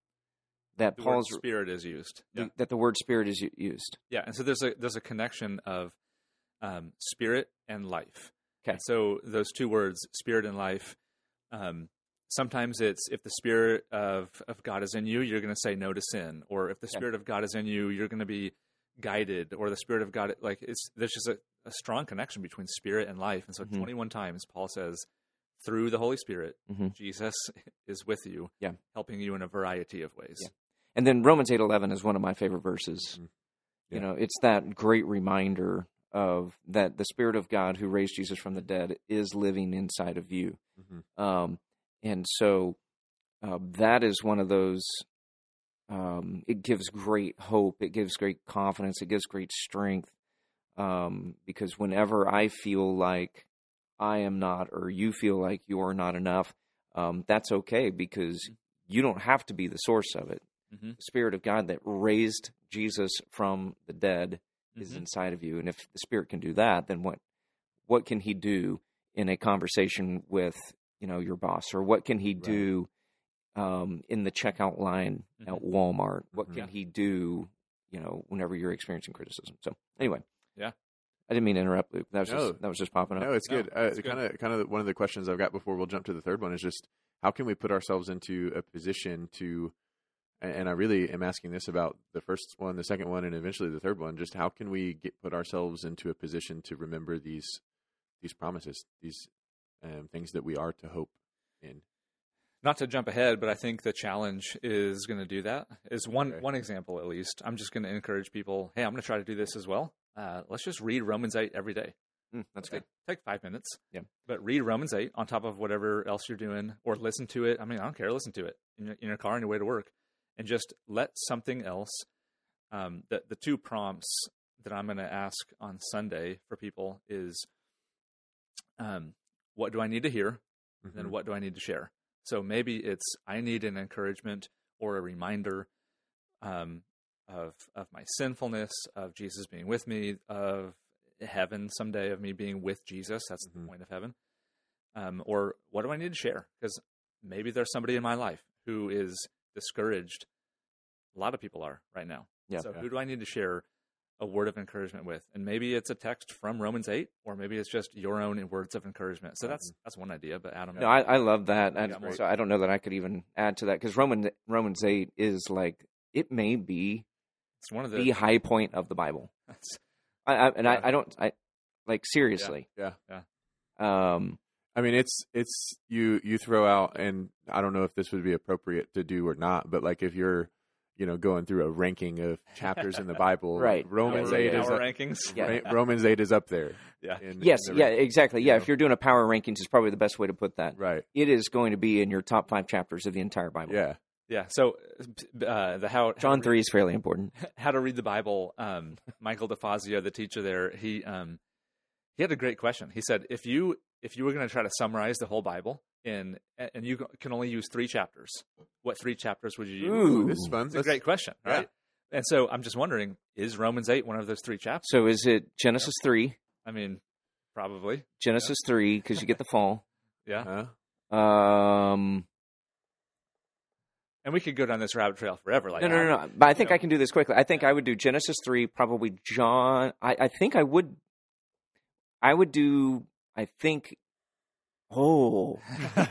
that The Paul's word spirit is used. Yeah. the, that the word spirit is u- used. Yeah, and so there's a there's a connection of um, spirit and life. Okay. And so those two words, spirit and life, um, sometimes it's if the spirit of, of God is in you, you're going to say no to sin, or if the Okay. spirit of God is in you, you're going to be guided, or the spirit of God, like it's there's just a, a strong connection between spirit and life. And so Mhm. twenty-one times Paul says, through the Holy Spirit, Mhm. Jesus is with you, Yeah. helping you in a variety of ways. Yeah. And then Romans eight eleven is one of my favorite verses. Mhm. You Yeah. know, it's that great reminder of that the Spirit of God who raised Jesus from the dead is living inside of you. Mhm. Um, and so uh, that is one of those, um, it gives great hope. It gives great confidence. It gives great strength. Um, because whenever I feel like I am not, or you feel like you are not enough, um, that's okay, because you don't have to be the source of it. Mm-hmm. The Spirit of God that raised Jesus from the dead is Mhm. inside of you. And if the Spirit can do that, then what what can he do in a conversation with, you know, your boss? Or what can he Right. do um, in the checkout line Mhm. at Walmart? What Mhm. can Yeah. he do, you know, whenever you're experiencing criticism? So anyway. Yeah. I didn't mean to interrupt, Luke. That was No. just that was just popping up. No, it's No, good. Uh, it's good. Kind of, kind of one of the questions I've got before we'll jump to the third one is just how can we put ourselves into a position to, and and I really am asking this about the first one, the second one, and eventually the third one. Just how can we get put ourselves into a position to remember these these promises, these um, things that we are to hope in? Not to jump ahead, but I think the challenge is going to do that. Is one Okay. one example at least. I'm just going to encourage people. Hey, I'm going to try to do this as well. Uh, let's just read Romans eight every day. Mm, that's Take, good. take five minutes. Yeah. But read Romans eight on top of whatever else you're doing, or listen to it. I mean, I don't care. Listen to it in your, in your car on your way to work, and just let something else. Um, the the two prompts that I'm going to ask on Sunday for people is, um, what do I need to hear, and then Mhm. what do I need to share? So maybe it's I need an encouragement or a reminder um, of of my sinfulness, of Jesus being with me, of heaven someday, of me being with Jesus. That's Mhm. the point of heaven. Um, or what do I need to share? Because maybe there's somebody in my life who is discouraged. A lot of people are right now. Yeah. So Yeah. who do I need to share a word of encouragement with. And maybe it's a text from Romans eight, or maybe it's just your own words of encouragement. So that's that's one idea. But Adam, no, I, I love that. I, more. so I don't know that I could even add to that, because Roman Romans eight is like, it may be it's one of the, the high point of the Bible. I, I, and yeah. I, I don't I like seriously. Yeah, yeah. Um, I mean, it's it's you you throw out, and I don't know if this would be appropriate to do or not, but like if you're, you know, going through a ranking of chapters in the Bible, right? Romans our, eight our is up, rankings. Yeah. Romans eight is up there. Yeah. In, yes. in the Yeah. ranking, Exactly. Yeah. you know? If you're doing a power rankings, is probably the best way to put that. Right. It is going to be in your top five chapters of the entire Bible. Yeah. Yeah. So uh, the how John how three is fairly important. how to read the Bible. Um, Michael DeFazio, the teacher there, he um, he had a great question. He said, if you if you were going to try to summarize the whole Bible in and you can only use three chapters, what three chapters would you use? Ooh, This is fun. It's a Let's- great question, Yeah. right? And so I'm just wondering, is Romans eight one of those three chapters? So is it Genesis three? I mean, probably. Genesis three, because you get the fall. Yeah. Huh? Um, And we could go down this rabbit trail forever. Like no, no, no, no. But I think you know. I can do this quickly. I think I would do Genesis three, probably John. I, I think I would. I would do. I think. Oh,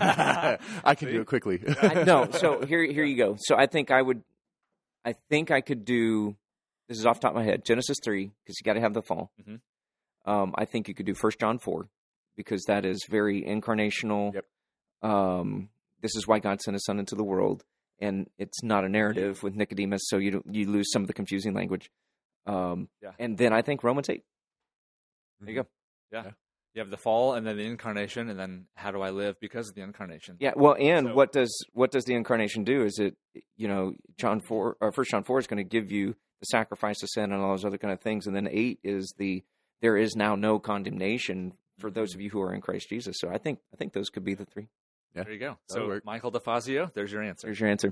I can do it quickly. I, no. So here, here you go. So I think I would. I think I could do. This is off the top of my head. Genesis three, because you got to have the fall. Mm-hmm. Um, I think you could do First John four, because that is very incarnational. Yep. Um, this is why God sent His Son into the world, and it's not a narrative with Nicodemus, so you don't, you lose some of the confusing language. Um, Yeah. And then I think Romans eight. There you go. Yeah. Yeah. You have the fall, and then the incarnation, and then how do I live because of the incarnation? Yeah. Well, and So- what does what does the incarnation do? Is it, you know, John four or First John four is going to give you the sacrifice of sin and all those other kind of things, and then eight is the there is now no condemnation for those of you who are in Christ Jesus. So I think I think those could be the three. Yeah. There you go. That'll So work. Michael DeFazio, there's your answer. There's your answer.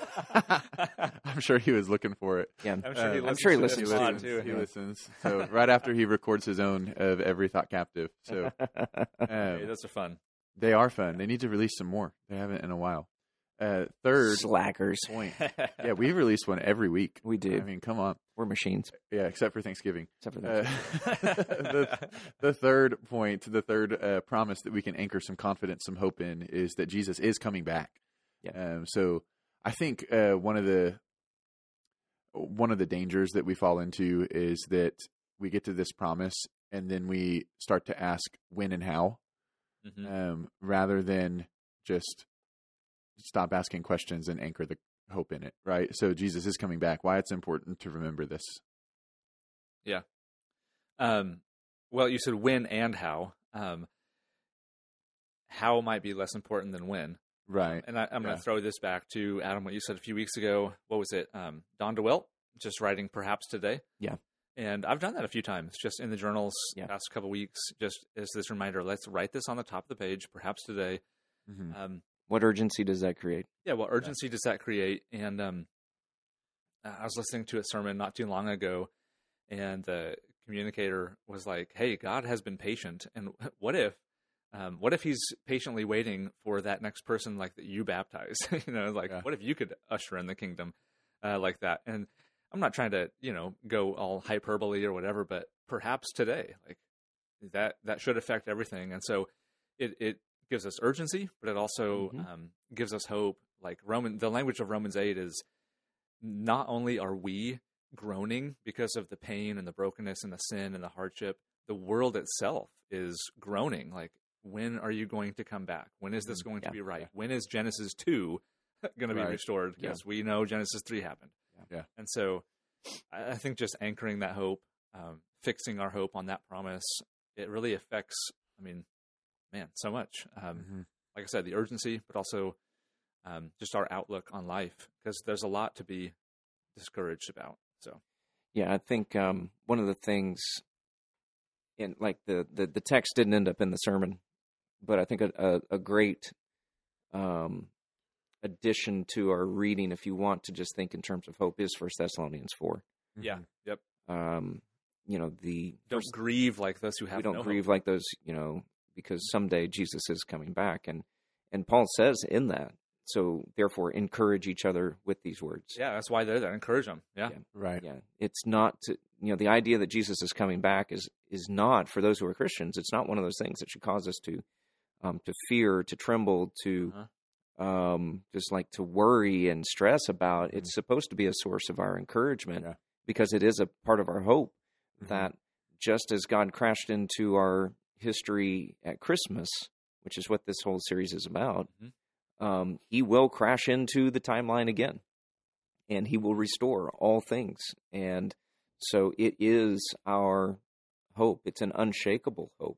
I'm sure he was looking for it. Yeah. I'm sure he Uh, listens I'm sure he to this listens He to pod, it. listens. too. He Yeah. listens. So right after he records his own of Every Thought Captive. So Hey, um, those are fun. they are fun. They need to release some more. They haven't in a while. Uh, third Slackers. point. Yeah, we release one every week. We do. I mean, come on. We're machines. Yeah, except for Thanksgiving. Except for that. Uh, the, the third point, the third uh, promise that we can anchor some confidence, some hope in, is that Jesus is coming back. Yeah. Um, so I think uh, one of the one of the dangers that we fall into is that we get to this promise and then we start to ask when and how, Mhm. um, rather than just stop asking questions and anchor the hope in it. Right. So Jesus is coming back. Why it's important to remember this. Um, well, you said when and how. Um, how might be less important than when. Right. And I, I'm going Yeah. to throw this back to Adam, what you said a few weeks ago. What was it? Um, Don DeWitt, just writing perhaps today. Yeah. And I've done that a few times, just in the journals Yeah. past couple weeks, just as this reminder, let's write this on the top of the page, perhaps today. Mhm. Um, What urgency does that create? yeah, what urgency does that create? And um, I was listening to a sermon not too long ago, and the communicator was like, hey, God has been patient. And what if, um, what if he's patiently waiting for that next person like that you baptize? you know, like Yeah. what if you could usher in the kingdom uh, like that? And I'm not trying to, you know, go all hyperbole or whatever, but perhaps today, like that, that should affect everything. And so it, it gives us urgency, but it also Mhm. um, gives us hope. Like Roman, the language of Romans eight is not only are we groaning because of the pain and the brokenness and the sin and the hardship, the world itself is groaning. Like, when are you going to come back? When is this going Yeah, to be right? yeah. When is Genesis two going to be Right. restored? Because we know Genesis three happened. Yeah. And so I I think just anchoring that hope, um, fixing our hope on that promise, it really affects, I mean, man, so much. Um, Mhm. Like I said, the urgency, but also um, just our outlook on life, because there's a lot to be discouraged about. So, Yeah, I think um, one of the things, in like the, the, the text didn't end up in the sermon, but I think a, a, a great um, addition to our reading, if you want to just think in terms of hope, is First Thessalonians four. yeah, yep. Um, you know, the Don't first- grieve like those who have we don't no grieve hope. like those, you know, because someday Jesus is coming back, and and Paul says in that, so therefore, encourage each other with these words. Yeah, that's why they're there. Encourage them. Yeah. Yeah. Right. Yeah, it's not to, you know, the idea that Jesus is coming back is is not, for those who are Christians, it's not one of those things that should cause us to um, to fear, to tremble, to Uh-huh. um, just like to worry and stress about. Mhm. It's supposed to be a source of our encouragement Yeah. because it is a part of our hope Mhm. that just as God crashed into our history at Christmas, which is what this whole series is about, Mhm. um, He will crash into the timeline again, and He will restore all things. And so it is our hope. It's an unshakable hope.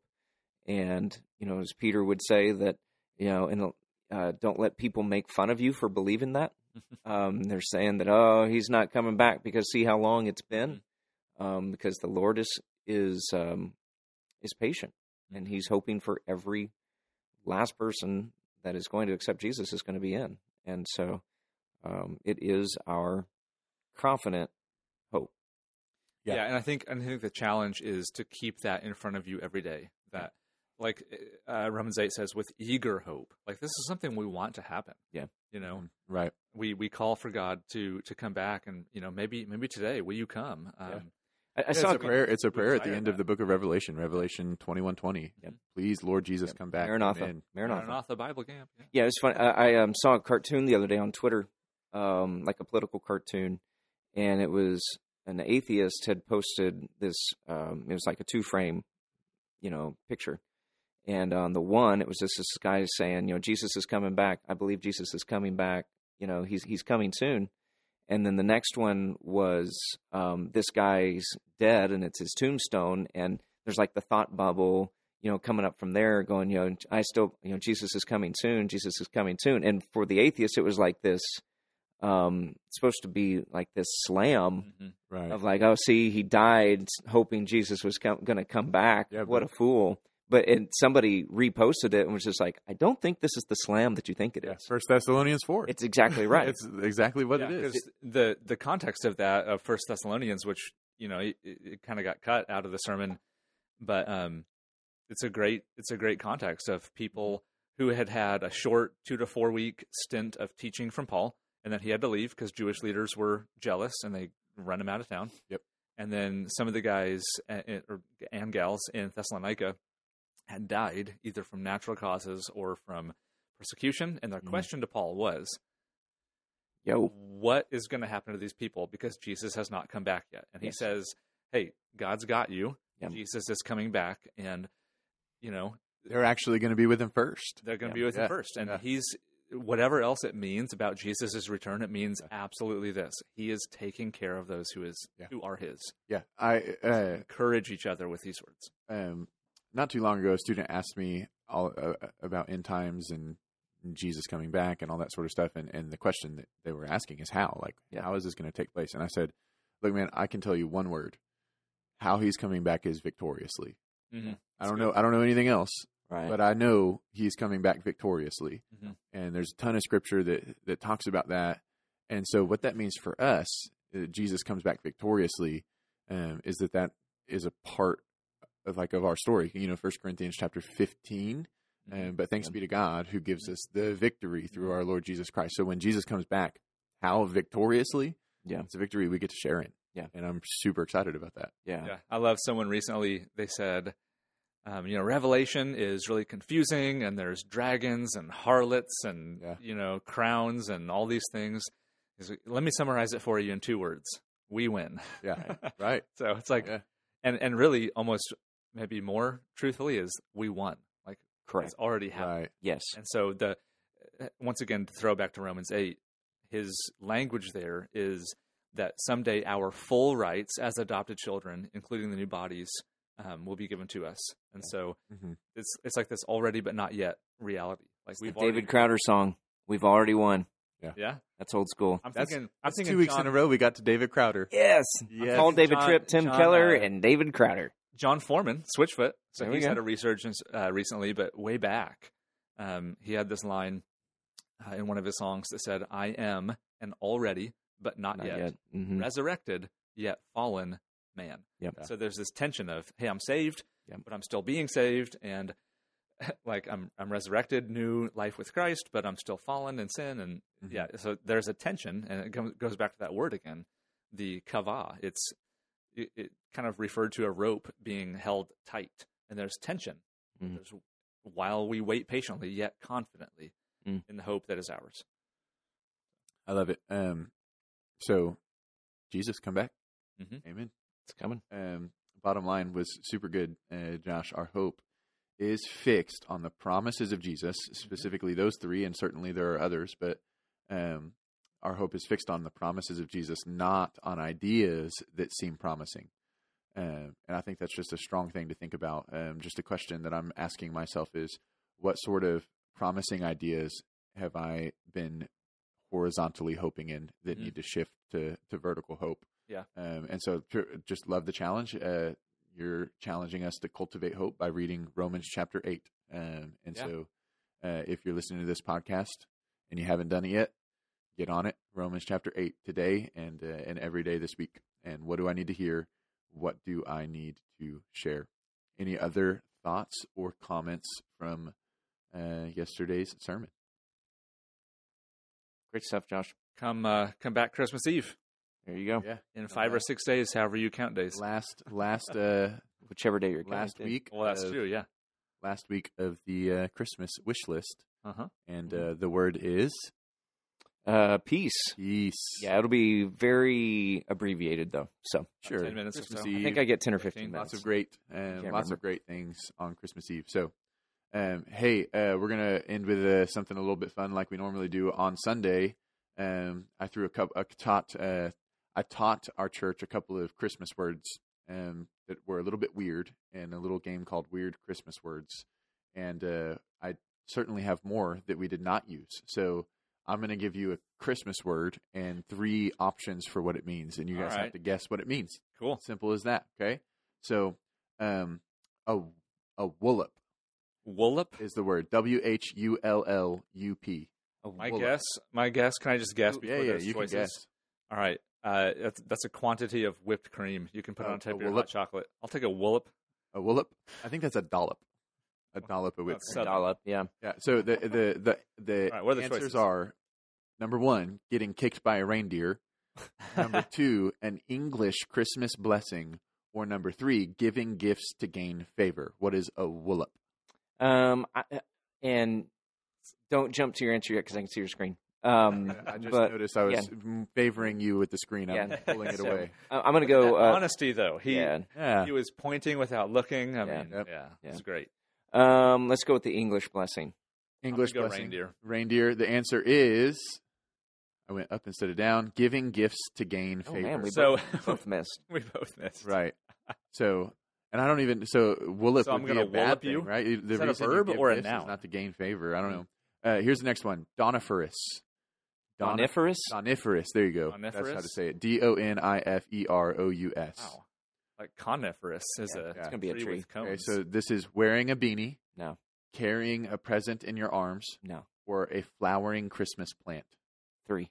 And, you know, as Peter would say that, you know, and uh, don't let people make fun of you for believing that. Um, they're saying that, oh, he's not coming back because see how long it's been. Um, because the Lord is is um, is patient, and He's hoping for every last person that is going to accept Jesus is going to be in. And so um, it is our confident hope. Yeah. Yeah. and I think I think the challenge is to keep that in front of you every day. That, like uh, Romans eight says, with eager hope. Like this is something we want to happen. Yeah. You know, Mhm. Right. we we call for God to to come back, and you know maybe maybe today will you come? Um, Yeah. I, I Yeah, saw it's a prayer. It's a prayer at the desire end that. of the book of Revelation, Revelation twenty-one twenty. Yep. Please, Lord Jesus, Yep. come back. Maranatha. Amen. Maranatha. Maranatha Bible Camp. Yeah. Yeah, it's funny. I, I um, saw a cartoon the other day on Twitter, um, like a political cartoon, and it was an atheist had posted this. Um, it was like a two-frame, you know, picture, and on the one, it was just this guy saying, you know, Jesus is coming back. I believe Jesus is coming back. You know, he's he's coming soon. And then the next one was um, this guy's dead, and it's his tombstone, and there's like the thought bubble, you know, coming up from there, going, you know, I still, you know, Jesus is coming soon, Jesus is coming soon. And for the atheist, it was like this, um, it's supposed to be like this slam Mm-hmm. Right. of like, oh, see, he died hoping Jesus was com- going to come back. Yeah, what but- a fool. But and somebody reposted it and was just like, I don't think this is the slam that you think it is. Yeah. First Thessalonians four. It's exactly right. It's exactly what Yeah, it is. because the the context of that of First Thessalonians, which you know it, it kind of got cut out of the sermon, but um, it's a great it's a great context of people who had had a short two to four week stint of teaching from Paul, and then he had to leave because Jewish leaders were jealous and they run him out of town. Yep. And then some of the guys and, or, and gals in Thessalonica had died either from natural causes or from persecution, and their Mhm. question to Paul was, Yo, what is going to happen to these people because Jesus has not come back yet? And he Yes. says, hey, God's got you. Yeah. Jesus is coming back, and, you know, They're actually going to be with him first. they're going to Yeah. be with Yeah. him first. And Yeah. he's, whatever else it means about Jesus' return, it means absolutely this. He is taking care of those who is Yeah. who are his. Yeah. I uh, Encourage each other with these words. um, not too long ago, a student asked me all uh, about end times and Jesus coming back and all that sort of stuff. And, and the question that they were asking is how, like, Yeah. how is this going to take place? And I said, look, man, I can tell you one word. How he's coming back is victoriously. Mm-hmm. I don't know. I don't know anything else, right. but I know he's coming back victoriously. Mm-hmm. And there's a ton of scripture that, that talks about that. And so what that means for us, uh, Jesus comes back victoriously, um, is that that is a part of like of our story. You know, First Corinthians chapter fifteen. Um, but thanks Yeah. be to God who gives us the victory through our Lord Jesus Christ. So when Jesus comes back, how victoriously? Yeah. It's a victory we get to share in. Yeah. And I'm super excited about that. Yeah. Yeah, I love someone recently, they said, um, you know, Revelation is really confusing, and there's dragons and harlots and, Yeah. you know, crowns and all these things. He's like, let me summarize it for you in two words. We win. Yeah. Right. So it's like, Yeah. and, and really almost maybe more truthfully is we won. Like Correct. it's already happened. Right. Yes. And so the, once again, to throw back to Romans eight, his language there is that someday our full rights as adopted children, including the new bodies, um, will be given to us. And so Mhm. it's it's like this already but not yet reality. Like It's the we've David already, Crowder song. We've already won. yeah. That's old school. I'm That's, thinking. I'm that's thinking two weeks John, in a row we got to David Crowder. Yes. Yes. Paul David John- Tripp, Tim John, Keller, uh, and David Crowder. John Foreman, Switchfoot. So There we he's go. had a resurgence uh, recently, but way back, um, he had this line uh, in one of his songs that said, "I am an already but not, Not yet, yet. Mhm. resurrected yet fallen man." Yep. So there's this tension of, hey, I'm saved, Yep. but I'm still being saved, and like I'm I'm resurrected, new life with Christ, but I'm still fallen in sin, and Mm-hmm. yeah, so there's a tension, and it goes goes back to that word again, the kavah. It's it, it kind of referred to a rope being held tight, and there's tension. Mm. There's while we wait patiently yet confidently Mm. in the hope that is ours. I love it. Um, so Jesus, come back. Mm-hmm. Amen. It's coming. Um, bottom line was super good, uh, Josh. Our hope is fixed on the promises of Jesus, specifically those three, and certainly there are others, but um, our hope is fixed on the promises of Jesus, not on ideas that seem promising. Um, and I think that's just a strong thing to think about. Um, just a question that I'm asking myself is, what sort of promising ideas have I been horizontally hoping in that Mm-hmm. need to shift to, to vertical hope? Yeah. Um, and so tr- just love the challenge. Uh, you're challenging us to cultivate hope by reading Romans chapter eight. Um, and Yeah. so uh, if you're listening to this podcast and you haven't done it yet, get on it. Romans chapter eight today and uh, and every day this week. And what do I need to hear? What do I need to share? Any other thoughts or comments from uh, yesterday's sermon? Great stuff, Josh. Come uh, come back Christmas Eve There you go. Yeah. in five or six days, however you count days. Last last uh, Whichever day you're last counting. week. Well, that's of, true. Yeah. Last week of the uh, Christmas wish list, Uh huh. and uh, the word is Uh, peace. peace. Yeah, it'll be very abbreviated though. So Sure. ten minutes or Christmas so. Eve. I think I get ten or fifteen, fifteen minutes. Lots of great, um, Can't lots remember. of great things on Christmas Eve. So, um, hey, uh, we're gonna end with uh, something a little bit fun, like we normally do on Sunday. Um, I threw a couple, I taught, uh, I taught our church a couple of Christmas words um, that were a little bit weird, in a little game called Weird Christmas Words. And uh, I certainly have more that we did not use. So I'm going to give you a Christmas word and three options for what it means, and you guys All right. have to guess what it means. Cool. Simple as that. Okay. So, um, a a wallop Wallop. is the word. W H U L L U P. A My wallop. guess. My guess. Can I just guess Ooh, before Yeah, yeah. there's You choices? can guess. All right. Uh, that's that's a quantity of whipped cream. You can put it Uh, on top a of your wallop? hot chocolate. I'll take a wallop. A wallop. I think that's a dollop. A dollop of whipped That's cream. Southern. Dollop, yeah. Yeah. So the the the the All right, what are the answers choices? are: number one, getting kicked by a reindeer; number two, an English Christmas blessing; or number three, giving gifts to gain favor. What is a wallop? Um, I, and don't jump to your answer yet because I can see your screen. Um, I just but noticed I was yeah. favoring you with the screen. I'm Yeah. pulling it So, away. I- I'm going to go. That Uh, honesty, though. He yeah. Yeah. he was pointing without looking. I Yeah. mean, Yep. yeah, Yeah. it's great. Um, let's go with the English blessing. English I'm gonna go blessing. reindeer. Reindeer. The answer is, I went up instead of down. Giving gifts to gain Oh favor. man, we So- both, both missed. We both missed. Right. So, and I don't even. So, wallop So I'm would be gonna a bad wallop thing, you? right? The Is that a reason you verb give or a gifts is noun? not to gain favor. I don't know. Uh, here's the next one. Doniferous. Doni- Doniferous. Doniferous. There you go. That's how to Doniferous? say it. D O N I F E R O U S. Wow. Like coniferous is Yeah, a it's gonna be a tree. with cones. Okay, so this is wearing a beanie, No, carrying a present in your arms, no, or a flowering Christmas plant. three.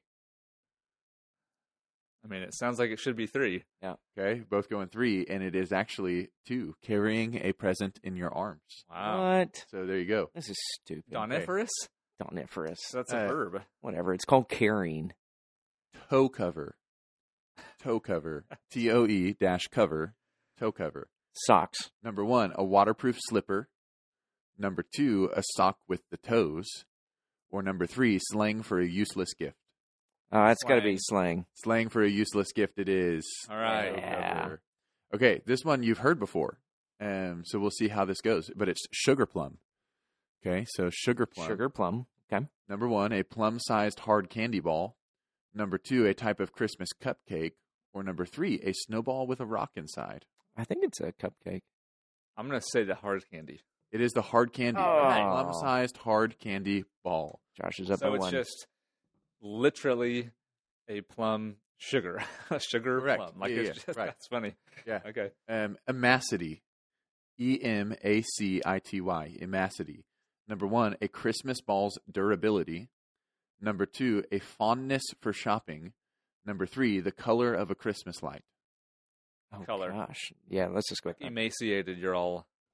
I mean, it sounds like it should be three. Okay, both going three, and it is actually two, carrying a present in your arms. Wow. What? So there you go. This is stupid. Doniferous? Doniferous. So that's a Uh, verb. Whatever. It's called carrying. Toe cover. Toe cover. T O E dash cover. Toe cover. Socks. Number one, a waterproof slipper. Number two, a sock with the toes. Or number three, slang for a useless gift. Uh, it's got to be Slang. slang. Slang for a useless gift it is. All right. Toe Yeah. cover. Okay, this one you've heard before. Um, so we'll see how this goes. But it's sugar plum. Okay, so sugar plum. Sugar plum. Okay. Number one, a plum-sized hard candy ball. Number two, a type of Christmas cupcake. Or number three, a snowball with a rock inside. I think it's a cupcake. I'm going to say the hard candy. It is the hard candy. Oh. A plum-sized hard candy ball. Josh is up So by it's one. just literally a plum sugar. a sugar Correct. plum. Like Yeah, it's yeah, just, right. That's funny. Yeah. Okay. Um, Emacity. E M A C I T Y. Emacity. Number one, a Christmas ball's durability. Number two, a fondness for shopping. Number three, the color of a Christmas light. oh, color. Gosh. Yeah, let's just go with that. Emaciated, you're all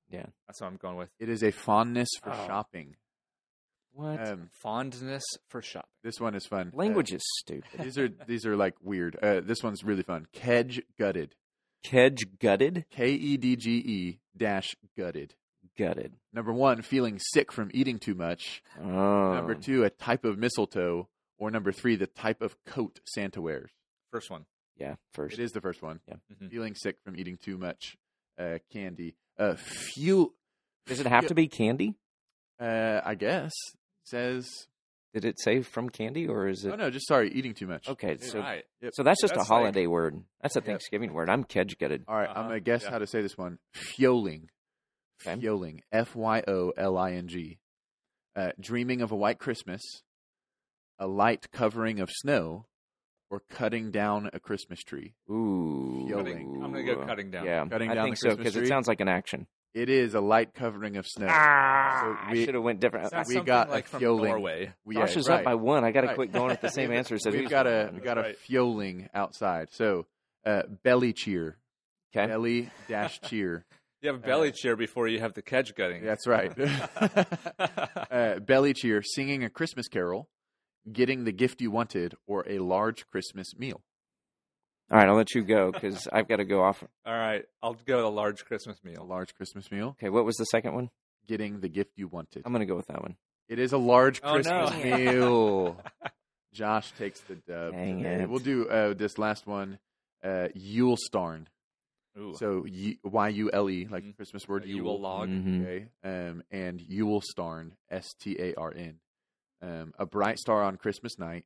Yeah. That's what I'm going with. It is a fondness for Oh. shopping. What? Um, Fondness for shopping. this one is fun. Language Uh, is stupid. these are these are like weird. Uh, this one's really fun. Kedge gutted. Kedge gutted? K E D G E dash gutted. Gutted. Number one, feeling sick from eating too much. Oh. Number two, a type of mistletoe. Or number three, the type of coat Santa wears. First one. Yeah, first. It is the first one. Yeah. Mm-hmm. Feeling sick from eating too much uh, candy. Uh, fuel. Does it have to be candy? Uh, I guess says. Did it say from candy or is it? Oh no, just sorry, eating too much. Okay, so right. so that's just That's a holiday word. That's a Yep. Thanksgiving word. I'm kedge gutted. All right, Uh-huh. I'm gonna guess Yeah. how to say this one. Fyoling. Okay. Fyoling. F Y O L I N G. Uh, dreaming of a white Christmas, a light covering of snow, or cutting down a Christmas tree. Ooh. Cutting- I'm gonna go cutting down. Yeah, Cutting I down think the so Christmas because it tree? sounds like an action. It is a light covering of snow. Ah, So I we- should have went different. Sounds We something got a like from fyoling. Norway. We- Josh yeah, is right. up by one. I got to Right. quit going with the same answers that We've he's got a going. we got a Right. fyoling outside. So uh, belly cheer. Okay. Belly dash cheer. You have a belly cheer before you have the kedge gutting. That's right. uh, belly cheer, singing a Christmas carol, getting the gift you wanted, or a large Christmas meal. All right, I'll let you go because I've got to go off. All right, I'll go with a large Christmas A meal. large Christmas meal, Okay, what was the second one? getting the gift you wanted. I'm going to go with that one. It is a large Oh, Christmas no. meal. Josh takes the dub. Dang today. it. We'll do uh, this last one, uh, Yule Starn. Ooh. So Y U L E, like the Mhm. Christmas word A Yule. Yule log. Mhm. Okay, um, and Yule Starn, S T A R N. Um, a bright star on Christmas night,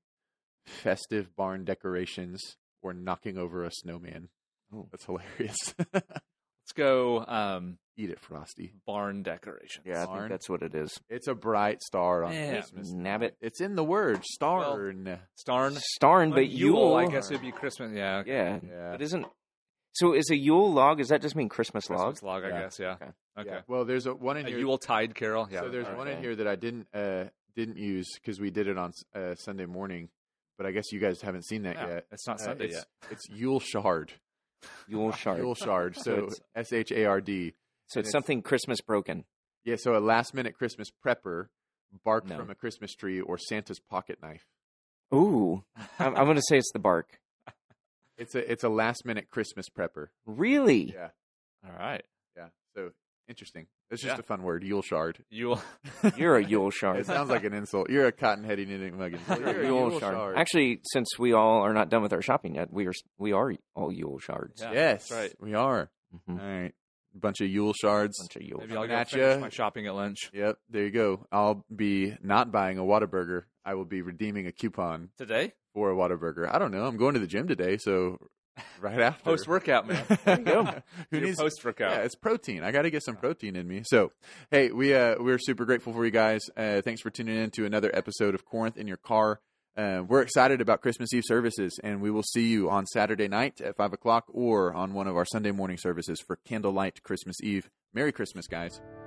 festive barn decorations, or knocking over a snowman. Oh. That's hilarious. Let's go um, Eat it, Frosty. barn decorations. Yeah, I Barn. think that's what it is. It's a bright star on Man, Christmas. nab night. it. It's in the word, starn. Starn. Starn, but Yule, Yule. I guess it'd be Christmas. Yeah. okay. Yeah, Yeah. but isn't so? Is a Yule log? Does that just mean Christmas, Christmas log? log, I Yeah. guess. Yeah. Okay. Okay. Yeah. Well, there's a one in A here. Yule tide carol. Yeah. so there's all one right. in here that I didn't uh, didn't use because we did it on uh, Sunday morning, but I guess you guys haven't seen that No, yet. it's not Uh, Sunday it's, yet. It's Yule Shard. Yule shard. Yule Shard. So it's- S H A R D. so and it's it's- something Christmas broken. Yeah, so a last minute Christmas prepper, bark No. from a Christmas tree, or Santa's pocket knife. Ooh, I'm, I'm going to say it's the bark. It's a it's a last minute Christmas prepper. Really? Yeah, All right. yeah. So interesting. It's just Yeah. a fun word, Yule Shard. Yule. You're a Yule shard. It sounds like an insult. You're a cotton headed knitting muggin. You're You're a Yule shard. Actually, since we all are not done with our shopping yet, we are we are all Yule shards. Yeah, yes, that's right. we are. Mhm. All right, bunch of Yule shards. Bunch of Yule. Maybe I'll Coming go at finish ya. my shopping at lunch Yep, there you go. I'll be not buying a Whataburger. I will be redeeming a coupon today. for a Whataburger. I don't know. I'm going to the gym today, so right after Post workout, man. There you go. Who Your needs post workout? Yeah, it's protein. I got to get some protein in me. So, hey, we uh, we're super grateful for you guys. Uh, thanks for tuning in to another episode of Corinth in Your Car. Uh, we're excited about Christmas Eve services, and we will see you on Saturday night at five o'clock or on one of our Sunday morning services for Candlelight Christmas Eve. Merry Christmas, guys.